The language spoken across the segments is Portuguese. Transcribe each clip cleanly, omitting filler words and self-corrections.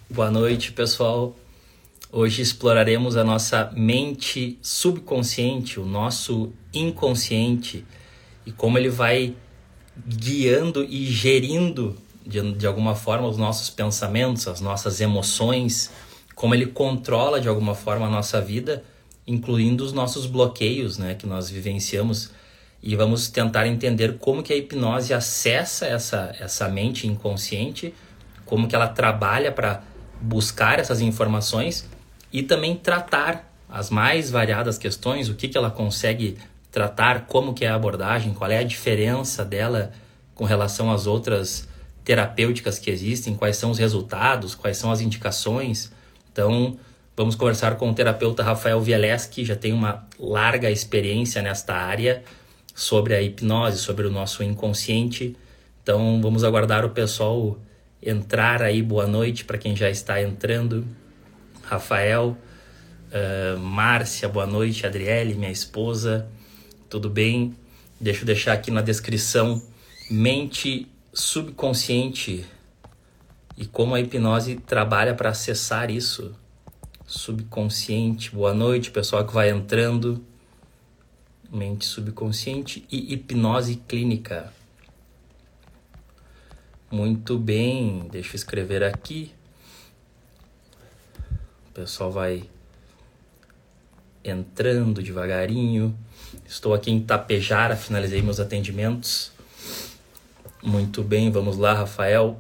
Boa noite, pessoal. Hoje exploraremos a nossa mente subconsciente, o nosso inconsciente e como ele vai guiando e gerindo de alguma forma os nossos pensamentos, as nossas emoções, como ele controla de alguma forma a nossa vida, incluindo os nossos bloqueios, né, que nós vivenciamos. E vamos tentar entender como que a hipnose acessa essa mente inconsciente, como que ela trabalha para buscar essas informações e também tratar as mais variadas questões, o que ela consegue tratar, como que é a abordagem, qual é a diferença dela com relação às outras terapêuticas que existem, quais são os resultados, quais são as indicações. Então, vamos conversar com o terapeuta Rafael Vieleski, que já tem uma larga experiência nesta área, sobre a hipnose, sobre o nosso inconsciente. Então, vamos aguardar o pessoal entrar aí. Boa noite para quem já está entrando. Rafael, Márcia, boa noite. Adriele, minha esposa, tudo bem? Deixa eu deixar aqui na descrição mente subconsciente e como a hipnose trabalha para acessar isso. Subconsciente, boa noite, pessoal que vai entrando. Mente subconsciente e hipnose clínica. Muito bem, deixa eu escrever aqui. O pessoal vai entrando devagarinho. Estou aqui em Tapejara, finalizei meus atendimentos. Muito bem, vamos lá, Rafael.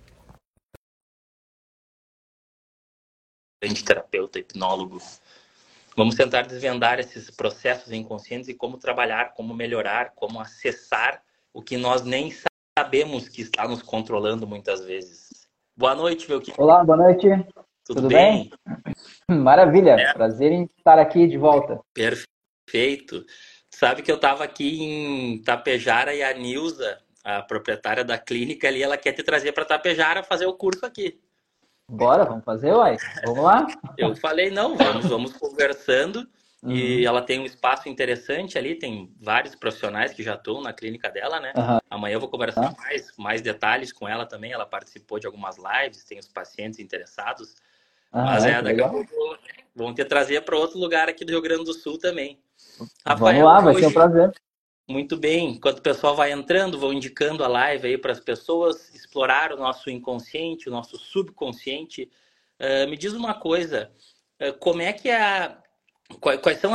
Terapeuta, hipnólogo. Vamos tentar desvendar esses processos inconscientes e como trabalhar, como melhorar, como acessar o que nós nem sabemos que está nos controlando muitas vezes. Boa noite, meu querido. Olá, boa noite. Tudo bem? Maravilha, prazer em estar aqui de volta. Perfeito. Sabe que eu estava aqui em Tapejara e a Nilza, a proprietária da clínica ali, ela quer te trazer para Tapejara fazer o curso aqui. Bora, vamos fazer, uai. Vamos lá? Eu falei, não, vamos conversando. E ela tem um espaço interessante ali, tem vários profissionais que já estão na clínica dela, né? Amanhã eu vou conversar mais detalhes com ela também. Ela participou de algumas lives, tem os pacientes interessados. Mas daqui a pouco vão te trazer para outro lugar aqui do Rio Grande do Sul também. Vamos Rafael, lá, vai ser um hoje, prazer. muito bem. Enquanto o pessoal vai entrando, vou indicando a live aí para as pessoas explorar o nosso inconsciente, o nosso subconsciente. Me diz uma coisa, como é que quais são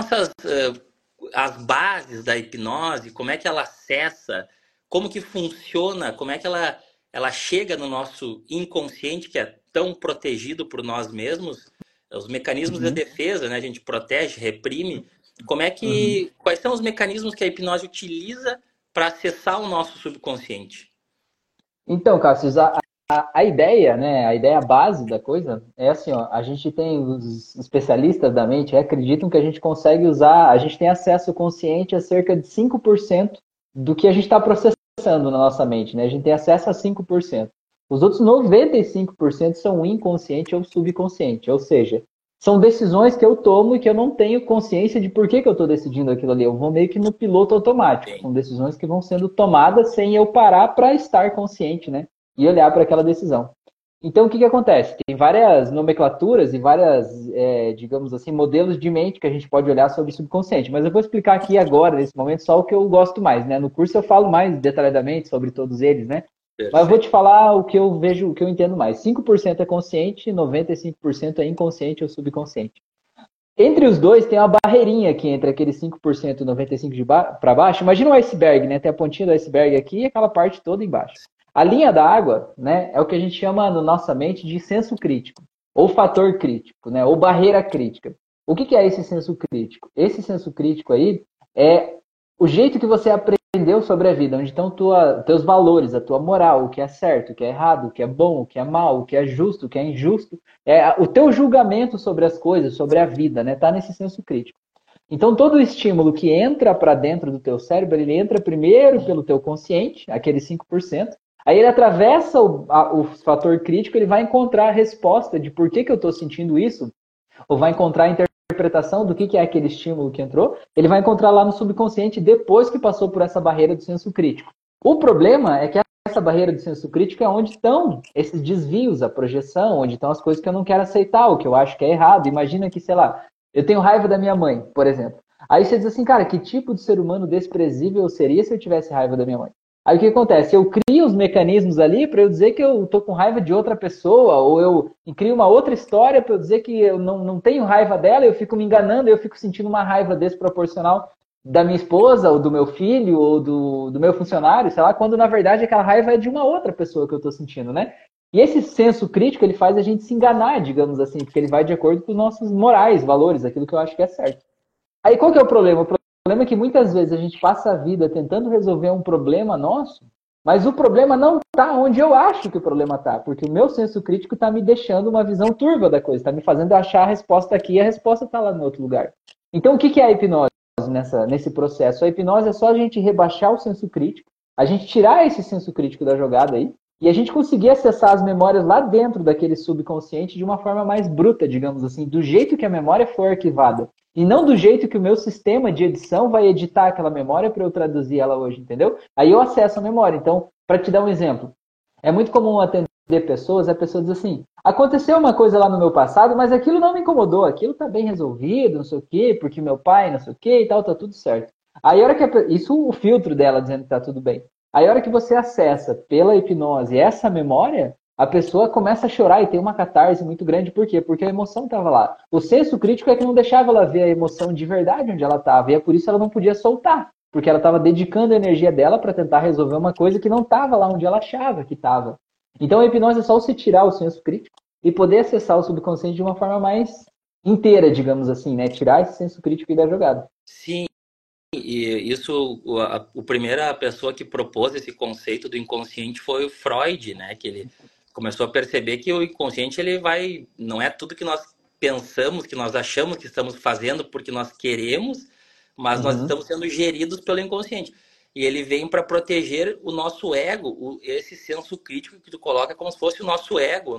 as bases da hipnose, como é que ela acessa, como que funciona, como é que ela chega no nosso inconsciente, que é tão protegido por nós mesmos, os mecanismos de defesa, né? A gente protege, reprime. Quais são os mecanismos que a hipnose utiliza para acessar o nosso subconsciente? Então, Cássio, a ideia, né, a ideia base da coisa é assim, ó, a gente tem os especialistas da mente acreditam que a gente consegue usar, a gente tem acesso consciente a cerca de 5% do que a gente está processando na nossa mente, né? A gente tem acesso a 5%. Os outros 95% são inconsciente ou subconsciente, ou seja, são decisões que eu tomo e que eu não tenho consciência de por que eu estou decidindo aquilo ali. Eu vou meio que no piloto automático. São decisões que vão sendo tomadas sem eu parar para estar consciente, né? E olhar para aquela decisão. Então, o que acontece? Tem várias nomenclaturas e várias, digamos assim, modelos de mente que a gente pode olhar sobre o subconsciente. Mas eu vou explicar aqui agora, nesse momento, só o que eu gosto mais, né? No curso eu falo mais detalhadamente sobre todos eles, né? Perfeito. Mas eu vou te falar o que eu vejo, o que eu entendo mais. 5% é consciente, 95% é inconsciente ou subconsciente. Entre os dois tem uma barreirinha aqui entre aqueles 5% e 95% para baixo. Imagina um iceberg, né? Tem a pontinha do iceberg aqui e aquela parte toda embaixo. A linha da água, né, é o que a gente chama na nossa mente de senso crítico, ou fator crítico, né, ou barreira crítica. O que é esse senso crítico? Esse senso crítico aí é o jeito que você aprendeu sobre a vida, onde estão teus valores, a tua moral, o que é certo, o que é errado, o que é bom, o que é mal, o que é justo, o que é injusto. É o teu julgamento sobre as coisas, sobre a vida, né, tá nesse senso crítico. Então, todo estímulo que entra para dentro do teu cérebro, ele entra primeiro pelo teu consciente, aquele 5%. Aí ele atravessa o fator crítico, ele vai encontrar a resposta de por que eu estou sentindo isso, ou vai encontrar a interpretação do que é aquele estímulo que entrou, ele vai encontrar lá no subconsciente depois que passou por essa barreira do senso crítico. O problema é que essa barreira do senso crítico é onde estão esses desvios, a projeção, onde estão as coisas que eu não quero aceitar, o que eu acho que é errado. Imagina que, sei lá, eu tenho raiva da minha mãe, por exemplo. Aí você diz assim, cara, que tipo de ser humano desprezível eu seria se eu tivesse raiva da minha mãe? Aí o que acontece? Eu crio os mecanismos ali para eu dizer que eu tô com raiva de outra pessoa, ou eu crio uma outra história para eu dizer que eu não tenho raiva dela, eu fico me enganando, eu fico sentindo uma raiva desproporcional da minha esposa, ou do meu filho, ou do meu funcionário, sei lá, quando na verdade aquela raiva é de uma outra pessoa que eu tô sentindo, né? E esse senso crítico, ele faz a gente se enganar, digamos assim, porque ele vai de acordo com os nossos morais, valores, aquilo que eu acho que é certo. Aí qual que é o problema? O problema é que muitas vezes a gente passa a vida tentando resolver um problema nosso, mas o problema não está onde eu acho que o problema está, porque o meu senso crítico está me deixando uma visão turva da coisa, está me fazendo achar a resposta aqui e a resposta está lá no outro lugar. Então o que é a hipnose nesse processo? A hipnose é só a gente rebaixar o senso crítico, a gente tirar esse senso crítico da jogada aí, e a gente conseguir acessar as memórias lá dentro daquele subconsciente de uma forma mais bruta, digamos assim, do jeito que a memória foi arquivada. E não do jeito que o meu sistema de edição vai editar aquela memória para eu traduzir ela hoje, entendeu? Aí eu acesso a memória. Então, para te dar um exemplo, é muito comum atender pessoas, a pessoa diz assim, aconteceu uma coisa lá no meu passado, mas aquilo não me incomodou, aquilo tá bem resolvido, não sei o quê, porque meu pai, não sei o quê e tal, tá tudo certo. Aí a hora que isso o filtro dela dizendo que tá tudo bem. Aí a hora que você acessa pela hipnose essa memória, a pessoa começa a chorar e tem uma catarse muito grande. Por quê? Porque a emoção estava lá. O senso crítico é que não deixava ela ver a emoção de verdade onde ela estava. E é por isso que ela não podia soltar. Porque ela estava dedicando a energia dela para tentar resolver uma coisa que não estava lá onde ela achava que estava. Então a hipnose é só você tirar o senso crítico e poder acessar o subconsciente de uma forma mais inteira, digamos assim, né? Tirar esse senso crítico e da jogada. Sim, e isso, a primeira pessoa que propôs esse conceito do inconsciente foi o Freud, né? Que ele começou a perceber que o inconsciente ele vai, não é tudo que nós pensamos, que nós achamos que estamos fazendo porque nós queremos, mas nós estamos sendo geridos pelo inconsciente. E ele vem para proteger o nosso ego, esse senso crítico que tu coloca como se fosse o nosso ego,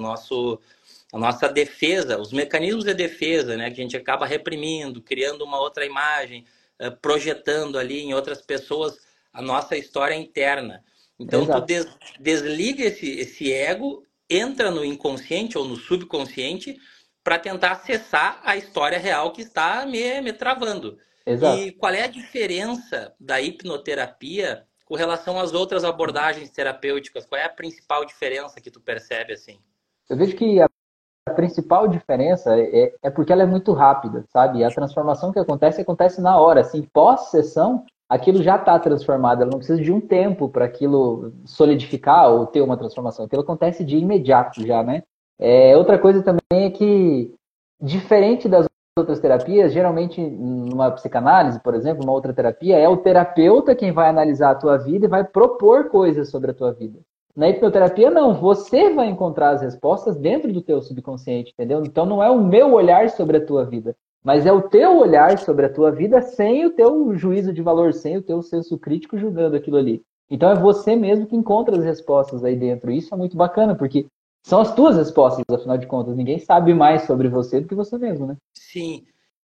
a nossa defesa, os mecanismos de defesa, né? Que a gente acaba reprimindo, criando uma outra imagem, projetando ali em outras pessoas a nossa história interna. Então, tu Exato. desliga esse ego, entra no inconsciente ou no subconsciente para tentar acessar a história real que está me travando. Exato. E qual é a diferença da hipnoterapia com relação às outras abordagens terapêuticas? Qual é a principal diferença que tu percebe assim? Eu vejo que a principal diferença é porque ela é muito rápida, sabe? A transformação que acontece na hora. Assim, pós-sessão, aquilo já está transformado. Ela não precisa de um tempo para aquilo solidificar ou ter uma transformação. Aquilo acontece de imediato já, né? Outra coisa também é que, diferente das outras terapias, geralmente numa psicanálise, por exemplo, uma outra terapia, é o terapeuta quem vai analisar a tua vida e vai propor coisas sobre a tua vida. Na hipnoterapia, não. Você vai encontrar as respostas dentro do teu subconsciente, entendeu? Então, não é o meu olhar sobre a tua vida, mas é o teu olhar sobre a tua vida sem o teu juízo de valor, sem o teu senso crítico julgando aquilo ali. Então, é você mesmo que encontra as respostas aí dentro. E isso é muito bacana, porque são as tuas respostas, afinal de contas. Ninguém sabe mais sobre você do que você mesmo, né? Sim.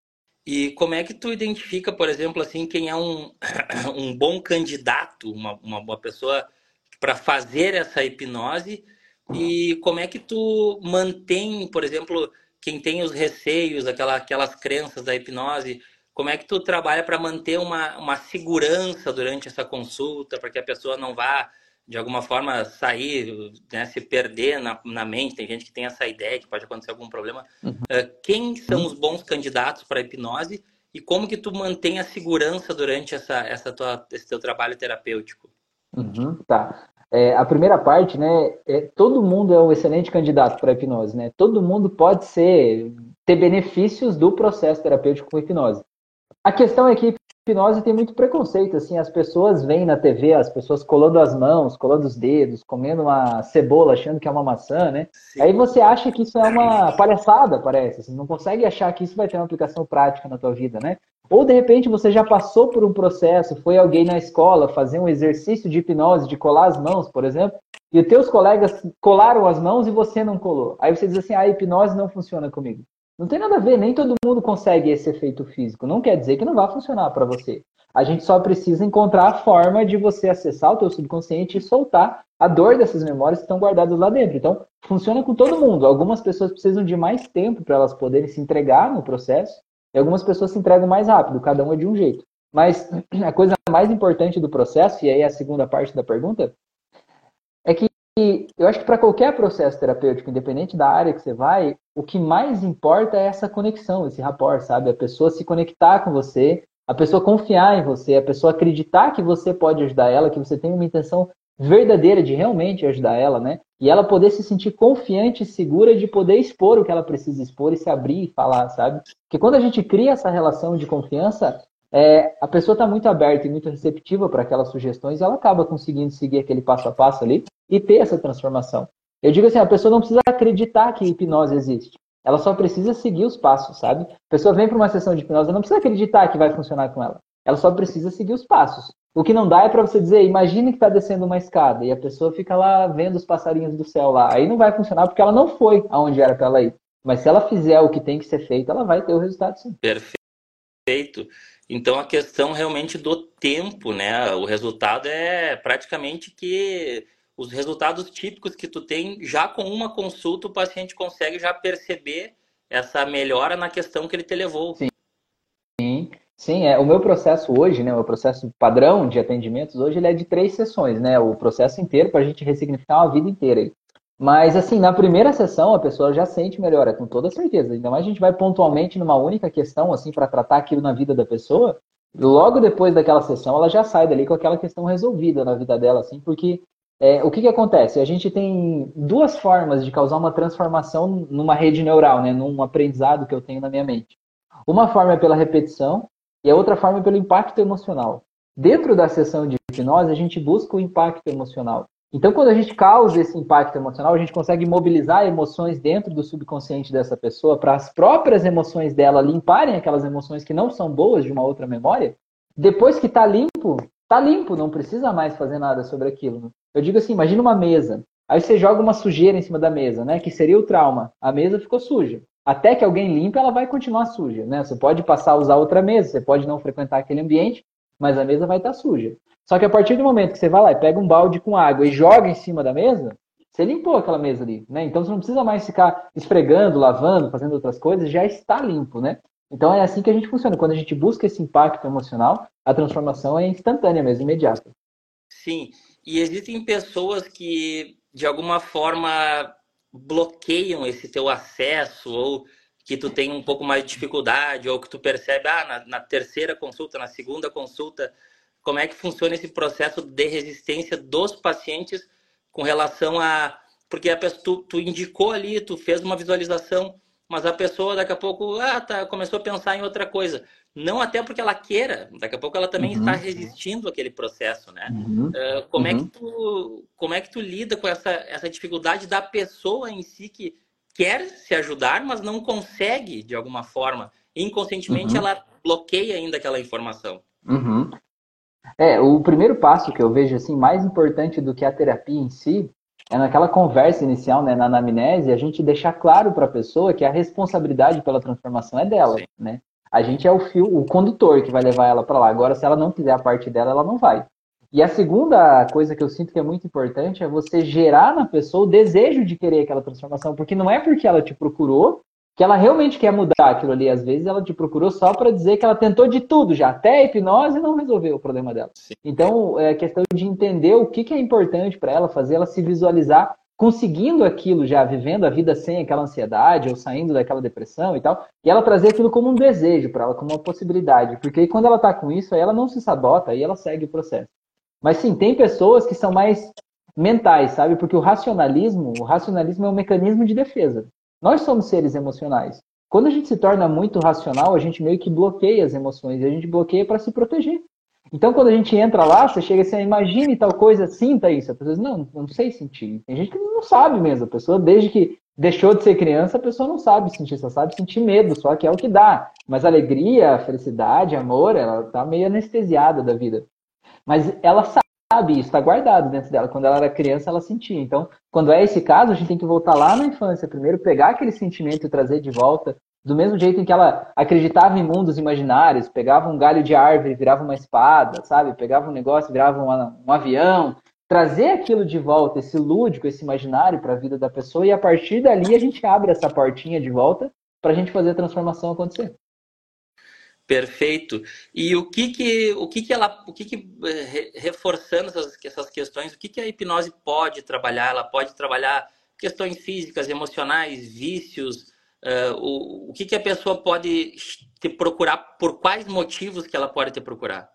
E como é que tu identifica, por exemplo, assim, quem é um bom candidato, uma pessoa para fazer essa hipnose? E como é que tu mantém, por exemplo, quem tem os receios, aquelas crenças da hipnose, como é que tu trabalha para manter uma segurança durante essa consulta, para que a pessoa não vá, de alguma forma, sair, né, se perder na mente? Tem gente que tem essa ideia que pode acontecer algum problema. Quem são os bons candidatos para a hipnose e como que tu mantém a segurança durante esse teu trabalho terapêutico? Tá. A primeira parte, né? Todo mundo é um excelente candidato para hipnose, né? Todo mundo pode ter benefícios do processo terapêutico com hipnose. A questão é que hipnose tem muito preconceito, assim, as pessoas veem na TV, as pessoas colando as mãos, colando os dedos, comendo uma cebola, achando que é uma maçã, né? Sim. Aí você acha que isso é uma palhaçada, parece, assim, não consegue achar que isso vai ter uma aplicação prática na tua vida, né? Ou, de repente, você já passou por um processo, foi alguém na escola fazer um exercício de hipnose, de colar as mãos, por exemplo, e os teus colegas colaram as mãos e você não colou. Aí você diz assim, a hipnose não funciona comigo. Não tem nada a ver, nem todo mundo consegue esse efeito físico. Não quer dizer que não vai funcionar para você. A gente só precisa encontrar a forma de você acessar o teu subconsciente e soltar a dor dessas memórias que estão guardadas lá dentro. Então, funciona com todo mundo. Algumas pessoas precisam de mais tempo para elas poderem se entregar no processo, e algumas pessoas se entregam mais rápido, cada um é de um jeito. Mas a coisa mais importante do processo, e aí é a segunda parte da pergunta, é que eu acho que para qualquer processo terapêutico, independente da área que você vai, o que mais importa é essa conexão, esse rapport, sabe? A pessoa se conectar com você, a pessoa confiar em você, a pessoa acreditar que você pode ajudar ela, que você tem uma intenção verdadeira de realmente ajudar ela, né? E ela poder se sentir confiante e segura de poder expor o que ela precisa expor e se abrir e falar, sabe? Porque quando a gente cria essa relação de confiança, a pessoa está muito aberta e muito receptiva para aquelas sugestões e ela acaba conseguindo seguir aquele passo a passo ali e ter essa transformação. Eu digo assim, a pessoa não precisa acreditar que hipnose existe. Ela só precisa seguir os passos, sabe? A pessoa vem para uma sessão de hipnose, ela não precisa acreditar que vai funcionar com ela. Ela só precisa seguir os passos. O que não dá é para você dizer, imagine que está descendo uma escada e a pessoa fica lá vendo os passarinhos do céu lá. Aí não vai funcionar porque ela não foi aonde era para ela ir. Mas se ela fizer o que tem que ser feito, ela vai ter o resultado sim. Perfeito. Então a questão realmente do tempo, né? O resultado é praticamente que os resultados típicos que tu tem, já com uma consulta, o paciente consegue já perceber essa melhora na questão que ele te levou. Sim, o meu processo hoje, né, o meu processo padrão de atendimentos hoje, ele é de 3 sessões, né, o processo inteiro para a gente ressignificar uma vida inteira. Aí. Mas, assim, na primeira sessão a pessoa já sente melhora, com toda certeza. Ainda mais a gente vai pontualmente numa única questão, assim, para tratar aquilo na vida da pessoa, logo depois daquela sessão ela já sai dali com aquela questão resolvida na vida dela, assim, porque o que acontece? A gente tem 2 formas de causar uma transformação numa rede neural, né, num aprendizado que eu tenho na minha mente. Uma forma é pela repetição, e a outra forma é pelo impacto emocional. Dentro da sessão de hipnose, a gente busca o impacto emocional. Então, quando a gente causa esse impacto emocional, a gente consegue mobilizar emoções dentro do subconsciente dessa pessoa para as próprias emoções dela limparem aquelas emoções que não são boas de uma outra memória. Depois que está limpo, não precisa mais fazer nada sobre aquilo. Eu digo assim, imagina uma mesa. Aí você joga uma sujeira em cima da mesa, né? Que seria o trauma. A mesa ficou suja. Até que alguém limpe, ela vai continuar suja, né? Você pode passar a usar outra mesa, você pode não frequentar aquele ambiente, mas a mesa vai estar suja. Só que a partir do momento que você vai lá e pega um balde com água e joga em cima da mesa, você limpou aquela mesa ali, né? Então você não precisa mais ficar esfregando, lavando, fazendo outras coisas, já está limpo, né? Então é assim que a gente funciona. Quando a gente busca esse impacto emocional, a transformação é instantânea mesmo, imediata. Sim, e existem pessoas que, de alguma forma, bloqueiam esse teu acesso, ou que tu tem um pouco mais de dificuldade, ou que tu percebe, na terceira consulta, na segunda consulta, como é que funciona esse processo de resistência dos pacientes com relação a... Porque a pessoa, tu indicou ali, tu fez uma visualização, mas a pessoa daqui a pouco começou a pensar em outra coisa. Não até porque ela queira, daqui a pouco ela também está resistindo àquele processo, né? Como é que tu lida com essa dificuldade da pessoa em si que quer se ajudar, mas não consegue de alguma forma? Inconscientemente ela bloqueia ainda aquela informação. O primeiro passo que eu vejo assim mais importante do que a terapia em si é naquela conversa inicial, né, na anamnese, a gente deixar claro para a pessoa que a responsabilidade pela transformação é dela, sim, né? A gente é o condutor que vai levar ela para lá. Agora, se ela não fizer a parte dela, ela não vai. E a segunda coisa que eu sinto que é muito importante é você gerar na pessoa o desejo de querer aquela transformação, porque não é porque ela te procurou que ela realmente quer mudar aquilo ali. Às vezes ela te procurou só para dizer que ela tentou de tudo já, até a hipnose, e não resolveu o problema dela. Sim. Então, é questão de entender o que é importante para ela, fazer ela se visualizar conseguindo aquilo já, vivendo a vida sem aquela ansiedade, ou saindo daquela depressão e tal, e ela trazer aquilo como um desejo para ela, como uma possibilidade. Porque aí, quando ela está com isso, aí ela não se sabota, aí ela segue o processo. Mas sim, tem pessoas que são mais mentais, sabe? Porque o racionalismo é um mecanismo de defesa. Nós somos seres emocionais. Quando a gente se torna muito racional, a gente meio que bloqueia as emoções. E a gente bloqueia para se proteger. Então, quando a gente entra lá, você chega assim, imagine tal coisa, sinta isso. A pessoa diz, não sei sentir. Tem gente que não sabe mesmo. A pessoa, desde que deixou de ser criança, a pessoa não sabe sentir. Só sabe sentir medo, só que é o que dá. Mas alegria, felicidade, amor, ela tá meio anestesiada da vida. Mas ela sabe, isso está guardado dentro dela. Quando ela era criança, ela sentia. Então, quando é esse caso, a gente tem que voltar lá na infância. Primeiro, pegar aquele sentimento e trazer de volta. Do mesmo jeito em que ela acreditava em mundos imaginários, pegava um galho de árvore, virava uma espada, sabe? Pegava um negócio, virava um avião. Trazer aquilo de volta, esse lúdico, esse imaginário para a vida da pessoa, e a partir dali a gente abre essa portinha de volta para a gente fazer a transformação acontecer. Perfeito. E reforçando essas questões, o que a hipnose pode trabalhar? Ela pode trabalhar questões físicas, emocionais, vícios. O que a pessoa pode te procurar? Por quais motivos que ela pode te procurar?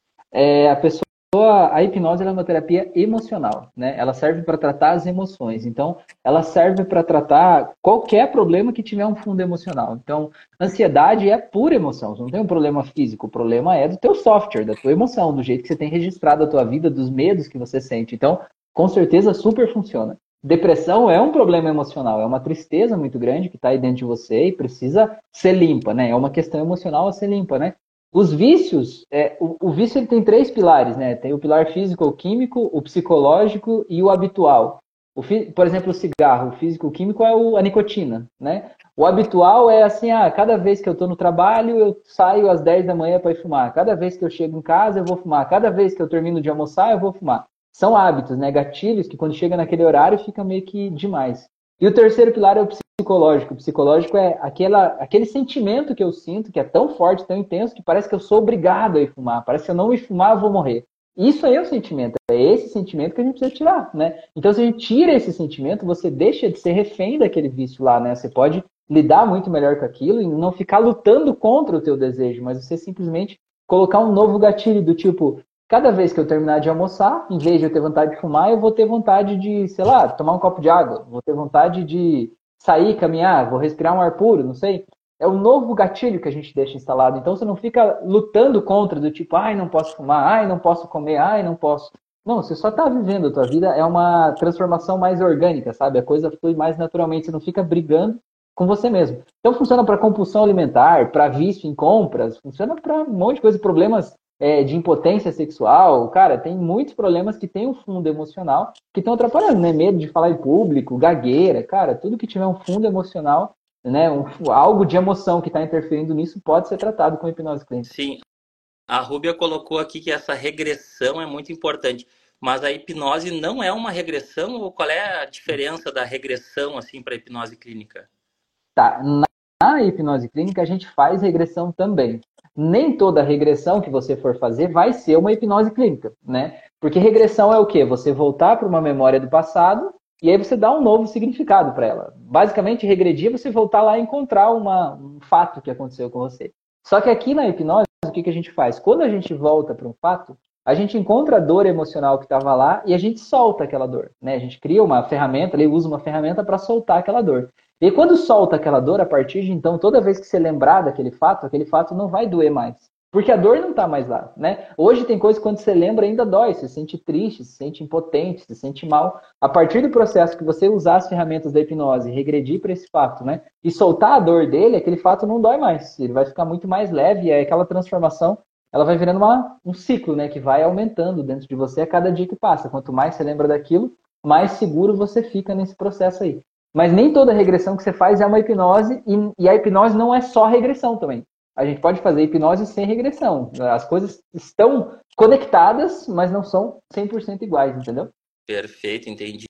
A pessoa, a hipnose ela é uma terapia emocional, né? Ela serve para tratar as emoções. Então, ela serve para tratar qualquer problema que tiver um fundo emocional. Então, ansiedade é pura emoção. Você não tem um problema físico, o problema é do teu software, da tua emoção, do jeito que você tem registrado a tua vida, dos medos que você sente. Então, com certeza, super funciona. Depressão é um problema emocional, é uma tristeza muito grande que está aí dentro de você e precisa ser limpa, né? É uma questão emocional a ser limpa, né? Os vícios, o vício ele tem 3 pilares, né? Tem o pilar físico ou químico, o psicológico e o habitual. Por exemplo, o cigarro, o físico, o químico é a nicotina, né? O habitual é assim, cada vez que eu estou no trabalho, eu saio às 10 da manhã para ir fumar. Cada vez que eu chego em casa, eu vou fumar. Cada vez que eu termino de almoçar, eu vou fumar. São hábitos, né? Gatilhos que quando chega naquele horário fica meio que demais. E o terceiro pilar é o psicológico. O psicológico é aquele sentimento que eu sinto, que é tão forte, tão intenso, que parece que eu sou obrigado a ir fumar. Parece que se eu não ir fumar, eu vou morrer. Isso aí é o sentimento. É esse sentimento que a gente precisa tirar, né? Então, se a gente tira esse sentimento, você deixa de ser refém daquele vício lá, né? Você pode lidar muito melhor com aquilo e não ficar lutando contra o teu desejo, mas você simplesmente colocar um novo gatilho do tipo, cada vez que eu terminar de almoçar, em vez de eu ter vontade de fumar, eu vou ter vontade de, sei lá, tomar um copo de água. Vou ter vontade de sair, caminhar, vou respirar um ar puro, não sei. É o novo gatilho que a gente deixa instalado. Então você não fica lutando contra, do tipo, ai, não posso fumar, ai, não posso comer, ai, não posso. Não, você só está vivendo a tua vida, é uma transformação mais orgânica, sabe? A coisa flui mais naturalmente, você não fica brigando com você mesmo. Então funciona para compulsão alimentar, para vício em compras, funciona para um monte de coisa, problemas de impotência sexual. Cara, tem muitos problemas que têm um fundo emocional que estão atrapalhando, né? Medo de falar em público, gagueira, cara, tudo que tiver um fundo emocional, né? Algo de emoção que está interferindo nisso pode ser tratado com hipnose clínica. Sim, a Rúbia colocou aqui que essa regressão é muito importante, mas a hipnose não é uma regressão, ou qual é a diferença da regressão assim para a hipnose clínica? Tá, na hipnose clínica a gente faz regressão também. Nem toda regressão que você for fazer vai ser uma hipnose clínica, né? Porque regressão é o quê? Você voltar para uma memória do passado e aí você dá um novo significado para ela. Basicamente, regredir é você voltar lá e encontrar um fato que aconteceu com você. Só que aqui na hipnose, o que a gente faz? Quando a gente volta para um fato, a gente encontra a dor emocional que estava lá e a gente solta aquela dor, né? A gente cria uma ferramenta, usa uma ferramenta para soltar aquela dor. E quando solta aquela dor, a partir de então, toda vez que você lembrar daquele fato não vai doer mais. Porque a dor não está mais lá, né? Hoje tem coisa que quando você lembra ainda dói, você se sente triste, se sente impotente, se sente mal. A partir do processo que você usar as ferramentas da hipnose, regredir para esse fato, né? E soltar a dor dele, aquele fato não dói mais. Ele vai ficar muito mais leve e aí aquela transformação, ela vai virando um ciclo, né? Que vai aumentando dentro de você a cada dia que passa. Quanto mais você lembra daquilo, mais seguro você fica nesse processo aí. Mas nem toda regressão que você faz é uma hipnose, e a hipnose não é só regressão também. A gente pode fazer hipnose sem regressão. As coisas estão conectadas, mas não são 100% iguais, entendeu? Perfeito, entendi.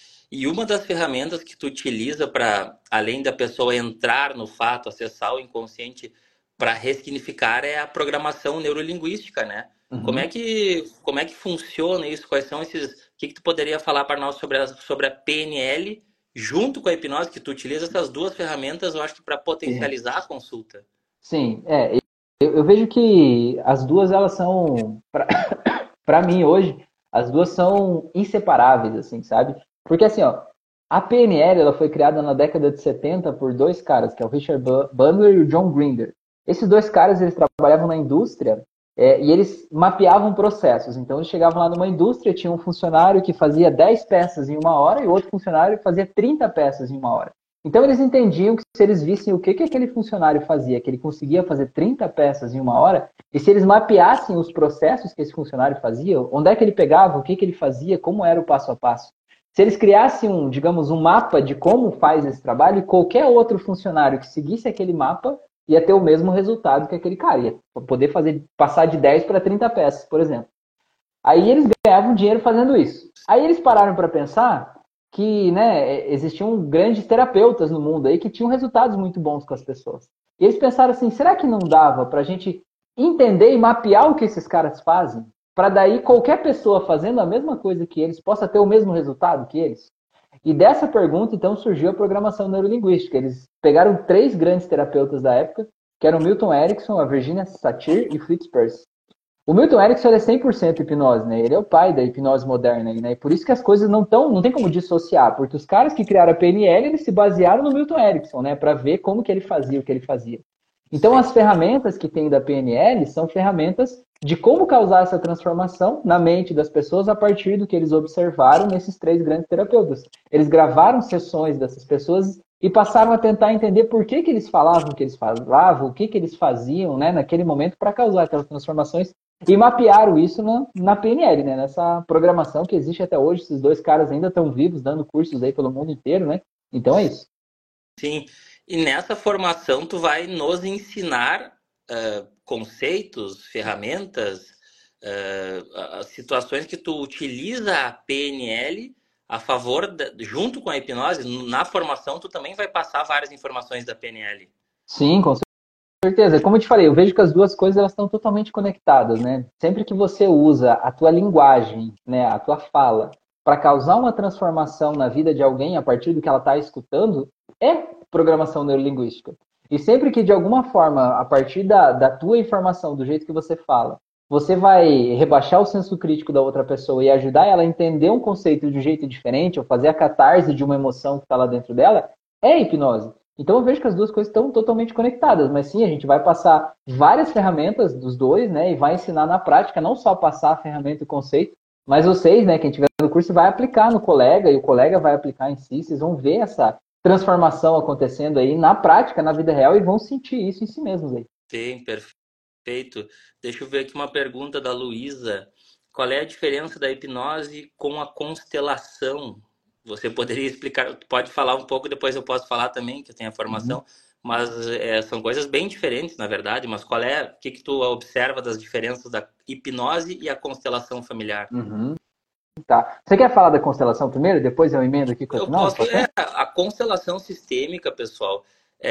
E uma das ferramentas que tu utiliza para, além da pessoa entrar no fato, acessar o inconsciente para ressignificar, é a programação neurolinguística, né? Uhum. Como é que funciona isso? Quais são esses... O que tu poderia falar para nós sobre a PNL junto com a hipnose, que tu utiliza essas duas ferramentas, eu acho que para potencializar a consulta? Sim, eu vejo que as duas, elas são, para mim hoje, as duas são inseparáveis, assim, sabe? Porque assim, ó, a PNL, ela foi criada na década de 70 por 2 caras, que é o Richard Bandler e o John Grinder. Esses 2 caras, eles trabalhavam na indústria e eles mapeavam processos. Então, eles chegavam lá numa indústria, tinha um funcionário que fazia 10 peças em 1 hora e outro funcionário que fazia 30 peças em 1 hora. Então, eles entendiam que se eles vissem o que aquele funcionário fazia, que ele conseguia fazer 30 peças em 1 hora, e se eles mapeassem os processos que esse funcionário fazia, onde é que ele pegava, o que ele fazia, como era o passo a passo, Se eles criassem digamos, um mapa de como faz esse trabalho, e qualquer outro funcionário que seguisse aquele mapa ia ter o mesmo resultado que aquele cara, ia poder passar de 10 para 30 peças, por exemplo. Aí eles ganhavam dinheiro fazendo isso. Aí eles pararam para pensar que, né, existiam grandes terapeutas no mundo aí que tinham resultados muito bons com as pessoas. E eles pensaram assim, será que não dava para a gente entender e mapear o que esses caras fazem, para daí qualquer pessoa fazendo a mesma coisa que eles possa ter o mesmo resultado que eles? E dessa pergunta, então, surgiu a programação neurolinguística. Eles pegaram 3 grandes terapeutas da época, que eram Milton Erickson, a Virginia Satir e Fritz Perls. O Milton Erickson é 100% hipnose, né? Ele é o pai da hipnose moderna, né? E por isso que as coisas não tem como dissociar, porque os caras que criaram a PNL, eles se basearam no Milton Erickson, né? Para ver como que ele fazia o que ele fazia. Então, as ferramentas que tem da PNL são ferramentas de como causar essa transformação na mente das pessoas a partir do que eles observaram nesses 3 grandes terapeutas. Eles gravaram sessões dessas pessoas e passaram a tentar entender por que eles falavam o que eles falavam, o que eles faziam, né, naquele momento para causar aquelas transformações e mapearam isso na PNL, né, nessa programação que existe até hoje. Esses 2 caras ainda estão vivos, dando cursos aí pelo mundo inteiro, né? Então é isso. Sim, e nessa formação tu vai nos ensinar conceitos, ferramentas, situações que tu utiliza a PNL a favor, junto com a hipnose. Na formação tu também vai passar várias informações da PNL. Sim, com certeza. Como eu te falei, eu vejo que as duas coisas elas estão totalmente conectadas, né? Sempre que você usa a tua linguagem, né, a tua fala, para causar uma transformação na vida de alguém a partir do que ela está escutando, é programação neurolinguística. E sempre que, de alguma forma, a partir da tua informação, do jeito que você fala, você vai rebaixar o senso crítico da outra pessoa e ajudar ela a entender um conceito de um jeito diferente, ou fazer a catarse de uma emoção que está lá dentro dela, é hipnose. Então eu vejo que as duas coisas estão totalmente conectadas, mas sim, a gente vai passar várias ferramentas dos dois, né, e vai ensinar na prática, não só passar a ferramenta e o conceito, mas vocês, né, quem tiver no curso, vai aplicar no colega, e o colega vai aplicar em si, vocês vão ver essa transformação acontecendo aí na prática, na vida real, e vão sentir isso em si mesmos aí. Sim, perfeito. Deixa eu ver aqui uma pergunta da Luísa. Qual é a diferença da hipnose com a constelação? Você poderia explicar? Pode falar um pouco, depois eu posso falar também, que eu tenho a Uhum. formação. Mas são coisas bem diferentes, na verdade. Mas o que tu observa das diferenças da hipnose e a constelação familiar? Uhum. Tá. Você quer falar da constelação primeiro? Depois eu emendo aqui com a Eu hipnose, posso. pode ser? A constelação sistêmica, pessoal,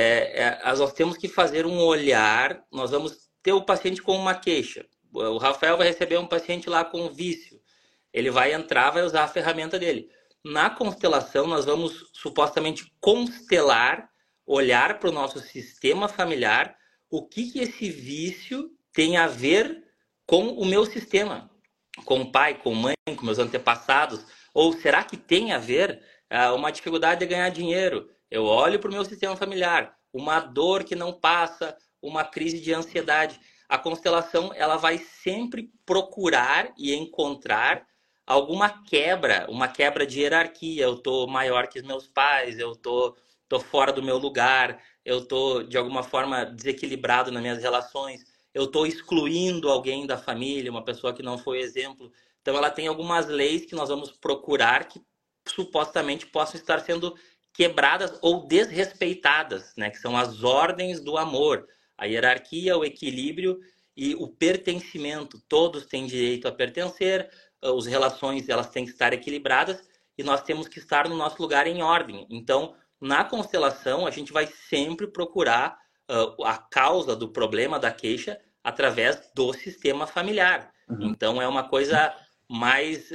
nós temos que fazer um olhar. Nós vamos ter o paciente com uma queixa. O Rafael vai receber um paciente lá com vício. Ele vai entrar, vai usar a ferramenta dele. Na constelação, nós vamos supostamente constelar, olhar para o nosso sistema familiar, o que esse vício tem a ver com o meu sistema, com o pai, com a mãe, com meus antepassados. Ou será que tem a ver uma dificuldade de ganhar dinheiro? Eu olho para o meu sistema familiar, uma dor que não passa, uma crise de ansiedade. A constelação ela vai sempre procurar e encontrar alguma quebra, uma quebra de hierarquia. Eu tô maior que os meus pais, tô fora do meu lugar, eu tô de alguma forma desequilibrado nas minhas relações, eu tô excluindo alguém da família, uma pessoa que não foi exemplo. Então ela tem algumas leis que nós vamos procurar que supostamente possam estar sendo quebradas ou desrespeitadas, né? Que são as ordens do amor, a hierarquia, o equilíbrio e o pertencimento. Todos têm direito a pertencer, as relações elas têm que estar equilibradas e nós temos que estar no nosso lugar em ordem. Então, na constelação, a gente vai sempre procurar a causa do problema da queixa através do sistema familiar. Uhum. Então, é uma coisa mais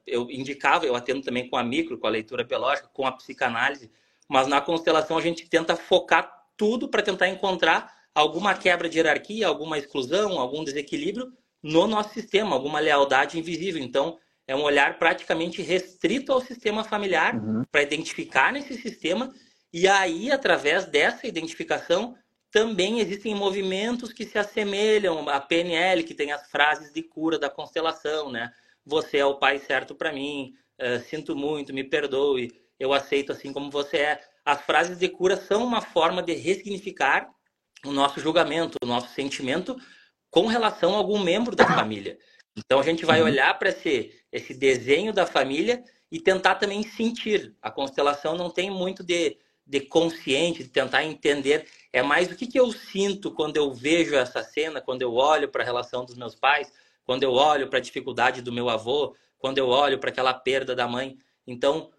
eu atendo também com a micro, com a leitura biológica, com a psicanálise, mas na constelação a gente tenta focar tudo para tentar encontrar alguma quebra de hierarquia, alguma exclusão, algum desequilíbrio no nosso sistema, alguma lealdade invisível. Então, é um olhar praticamente restrito ao sistema familiar Uhum. para identificar nesse sistema e aí, através dessa identificação, também existem movimentos que se assemelham à PNL, que tem as frases de cura da constelação, né? Você é o pai certo para mim, sinto muito, me perdoe, eu aceito assim como você é. As frases de cura são uma forma de ressignificar o nosso julgamento, o nosso sentimento com relação a algum membro da família. Então a gente vai Uhum. olhar para esse desenho da família e tentar também sentir. A constelação não tem muito de consciente, de tentar entender. É mais o que eu sinto quando eu vejo essa cena, quando eu olho para a relação dos meus pais, quando eu olho para a dificuldade do meu avô, quando eu olho para aquela perda da mãe. Então,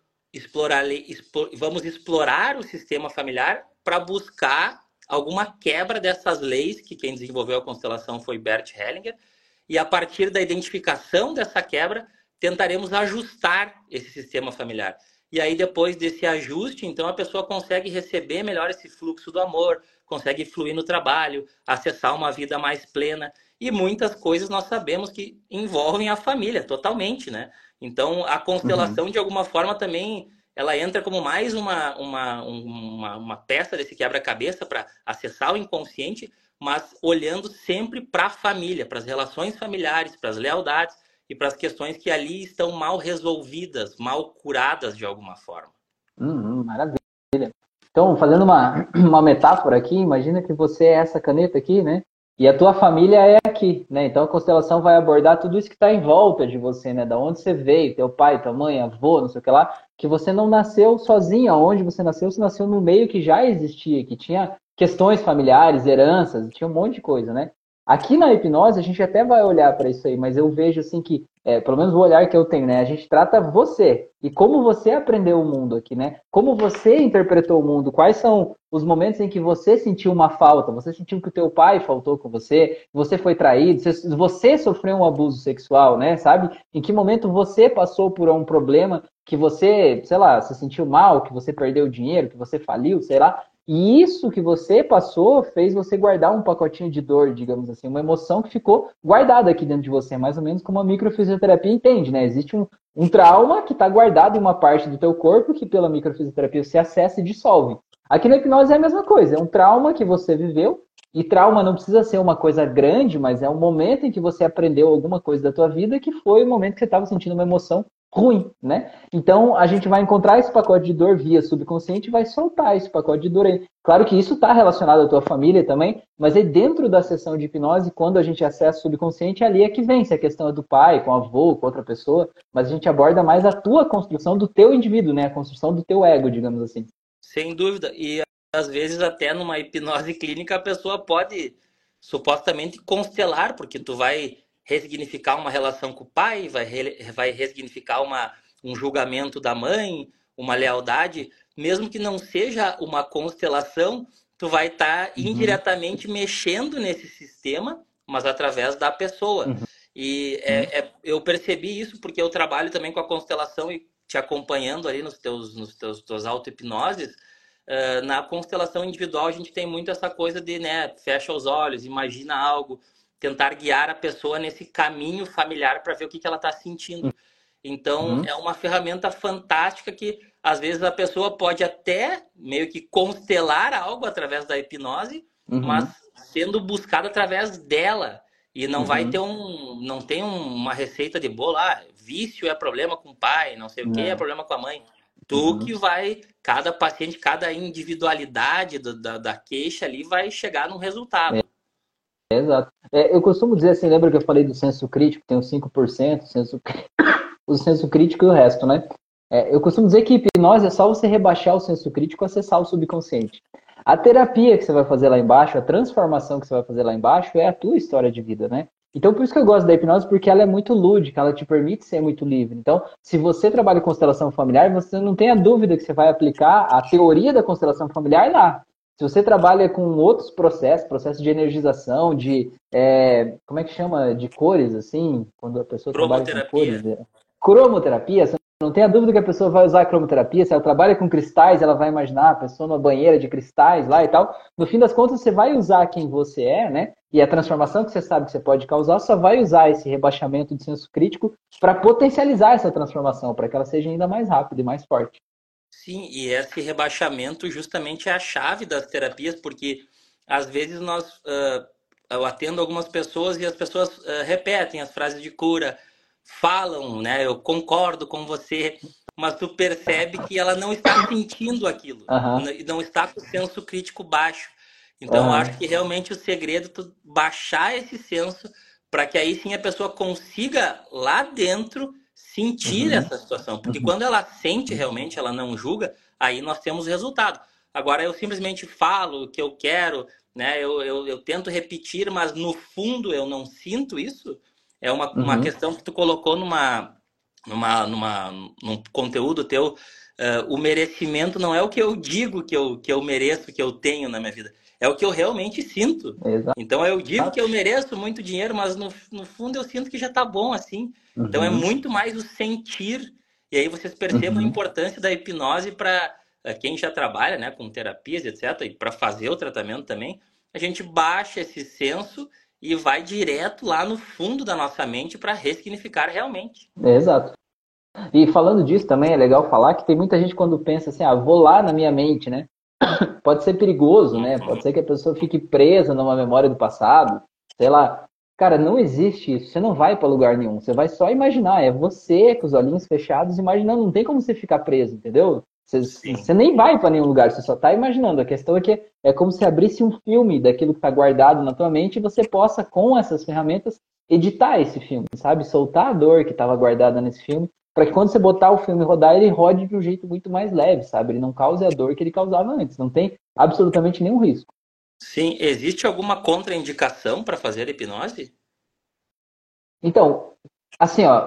vamos explorar o sistema familiar para buscar alguma quebra dessas leis, que quem desenvolveu a constelação foi Bert Hellinger, e a partir da identificação dessa quebra, tentaremos ajustar esse sistema familiar. E aí, depois desse ajuste, então a pessoa consegue receber melhor esse fluxo do amor, consegue fluir no trabalho, acessar uma vida mais plena. E muitas coisas nós sabemos que envolvem a família totalmente, né? Então, a constelação, de alguma forma, também ela entra como mais uma peça desse quebra-cabeça para acessar o inconsciente, mas olhando sempre para a família, para as relações familiares, para as lealdades e para as questões que ali estão mal resolvidas, mal curadas de alguma forma. Maravilha. Então, fazendo uma metáfora aqui, imagina que você é essa caneta aqui, né? E a tua família é aqui, né? Então a constelação vai abordar tudo isso que está em volta de você, né? Da onde você veio, teu pai, tua mãe, avô, não sei o que lá, que você não nasceu sozinho. Onde você nasceu no meio que já existia, que tinha questões familiares, heranças, tinha um monte de coisa, né? Aqui na hipnose a gente até vai olhar para isso aí, mas eu vejo assim que, pelo menos o olhar que eu tenho, né? A gente trata você e como você aprendeu o mundo aqui, né? Como você interpretou o mundo, quais são os momentos em que você sentiu uma falta, você sentiu que o teu pai faltou com você foi traído, você sofreu um abuso sexual, né? Sabe? Em que momento você passou por um problema que você, sei lá, se sentiu mal, que você perdeu dinheiro, que você faliu, sei lá. E isso que você passou fez você guardar um pacotinho de dor, digamos assim, uma emoção que ficou guardada aqui dentro de você, mais ou menos como a microfisioterapia entende, né? Existe um trauma que está guardado em uma parte do teu corpo que pela microfisioterapia você acessa e dissolve. Aqui na hipnose é a mesma coisa, é um trauma que você viveu, e trauma não precisa ser uma coisa grande, mas é um momento em que você aprendeu alguma coisa da tua vida que foi o momento que você estava sentindo uma emoção ruim, né? Então a gente vai encontrar esse pacote de dor via subconsciente e vai soltar esse pacote de dor aí. Claro que isso está relacionado à tua família também, mas aí dentro da sessão de hipnose, quando a gente acessa o subconsciente, ali é que vem, se a questão é do pai, com o avô, com outra pessoa, mas a gente aborda mais a tua construção do teu indivíduo, né? A construção do teu ego, digamos assim. Sem dúvida. E às vezes até numa hipnose clínica a pessoa pode supostamente constelar, porque tu vai ressignificar uma relação com o pai, vai ressignificar um julgamento da mãe, uma lealdade, mesmo que não seja uma constelação, tu vai estar indiretamente mexendo nesse sistema, mas através da pessoa. E eu percebi isso porque eu trabalho também com a constelação e te acompanhando ali nos tuas auto-hipnoses. Na constelação individual a gente tem muito essa coisa de, né, fecha os olhos, imagina algo, tentar guiar a pessoa nesse caminho familiar para ver o que ela está sentindo. Então é uma ferramenta fantástica que às vezes a pessoa pode até meio que constelar algo através da hipnose, mas sendo buscado através dela. E não vai ter não tem uma receita de bolo, vício é problema com o pai, não sei o que é problema com a mãe. Tu que vai, cada paciente, cada individualidade da queixa ali vai chegar num resultado. Exato. Eu costumo dizer assim, lembra que eu falei do senso crítico, tem os 5%, o senso crítico e o resto, né? Eu costumo dizer que hipnose é só você rebaixar o senso crítico e acessar o subconsciente. A terapia que você vai fazer lá embaixo, a transformação que você vai fazer lá embaixo é a tua história de vida, né? Então, por isso que eu gosto da hipnose, porque ela é muito lúdica, ela te permite ser muito livre. Então, se você trabalha com constelação familiar, você não tem a dúvida que você vai aplicar a teoria da constelação familiar lá. Se você trabalha com outros processos de energização, como é que chama? De cores, assim, quando a pessoa trabalha com cores. Cromoterapia, você não tem a dúvida que a pessoa vai usar a cromoterapia, se ela trabalha com cristais, ela vai imaginar a pessoa numa banheira de cristais lá e tal. No fim das contas, você vai usar quem você é, né? E a transformação que você sabe que você pode causar, só vai usar esse rebaixamento de senso crítico para potencializar essa transformação, para que ela seja ainda mais rápida e mais forte. Sim, e esse rebaixamento justamente é a chave das terapias, porque às vezes eu atendo algumas pessoas e as pessoas repetem as frases de cura, falam, né? Eu concordo com você, mas tu percebe que ela não está sentindo aquilo, e não está com o senso crítico baixo. Então, eu acho que realmente o segredo é tu baixar esse senso para que aí sim a pessoa consiga lá dentro sentir Uhum, essa situação, porque uhum, quando ela sente realmente, ela não julga, aí nós temos o resultado. Agora eu simplesmente falo o que eu quero, né? Eu tento repetir, mas no fundo eu não sinto isso. É uma uhum. questão que tu colocou num conteúdo teu. O merecimento não é o que eu digo que eu mereço, que eu tenho na minha vida. É o que eu realmente sinto. Exato. Então eu digo que eu mereço muito dinheiro, mas no fundo eu sinto que já tá bom assim. Então é Uhum, muito mais o sentir. E aí vocês percebam a uhum. importância da hipnose para quem já trabalha, né, com terapias, etc., e para fazer o tratamento também. A gente baixa esse senso e vai direto lá no fundo da nossa mente para ressignificar realmente. Exato. E falando disso também é legal falar que tem muita gente quando pensa assim, ah, vou lá na minha mente, né? Pode ser perigoso, né? Pode Uhum. ser que a pessoa fique presa numa memória do passado, sei lá. Cara, não existe isso. Você não vai para lugar nenhum. Você vai só imaginar. É você com os olhinhos fechados imaginando. Não tem como você ficar preso, entendeu? Você Sim. nem vai para nenhum lugar. Você só tá imaginando. A questão é que é como se abrisse um filme daquilo que está guardado na tua mente e você possa, com essas ferramentas, editar esse filme, sabe? Soltar a dor que estava guardada nesse filme para que quando você botar o filme rodar, ele rode de um jeito muito mais leve, sabe? Ele não cause a dor que ele causava antes. Não tem absolutamente nenhum risco. Sim, existe alguma contraindicação para fazer hipnose? Então, assim, ó,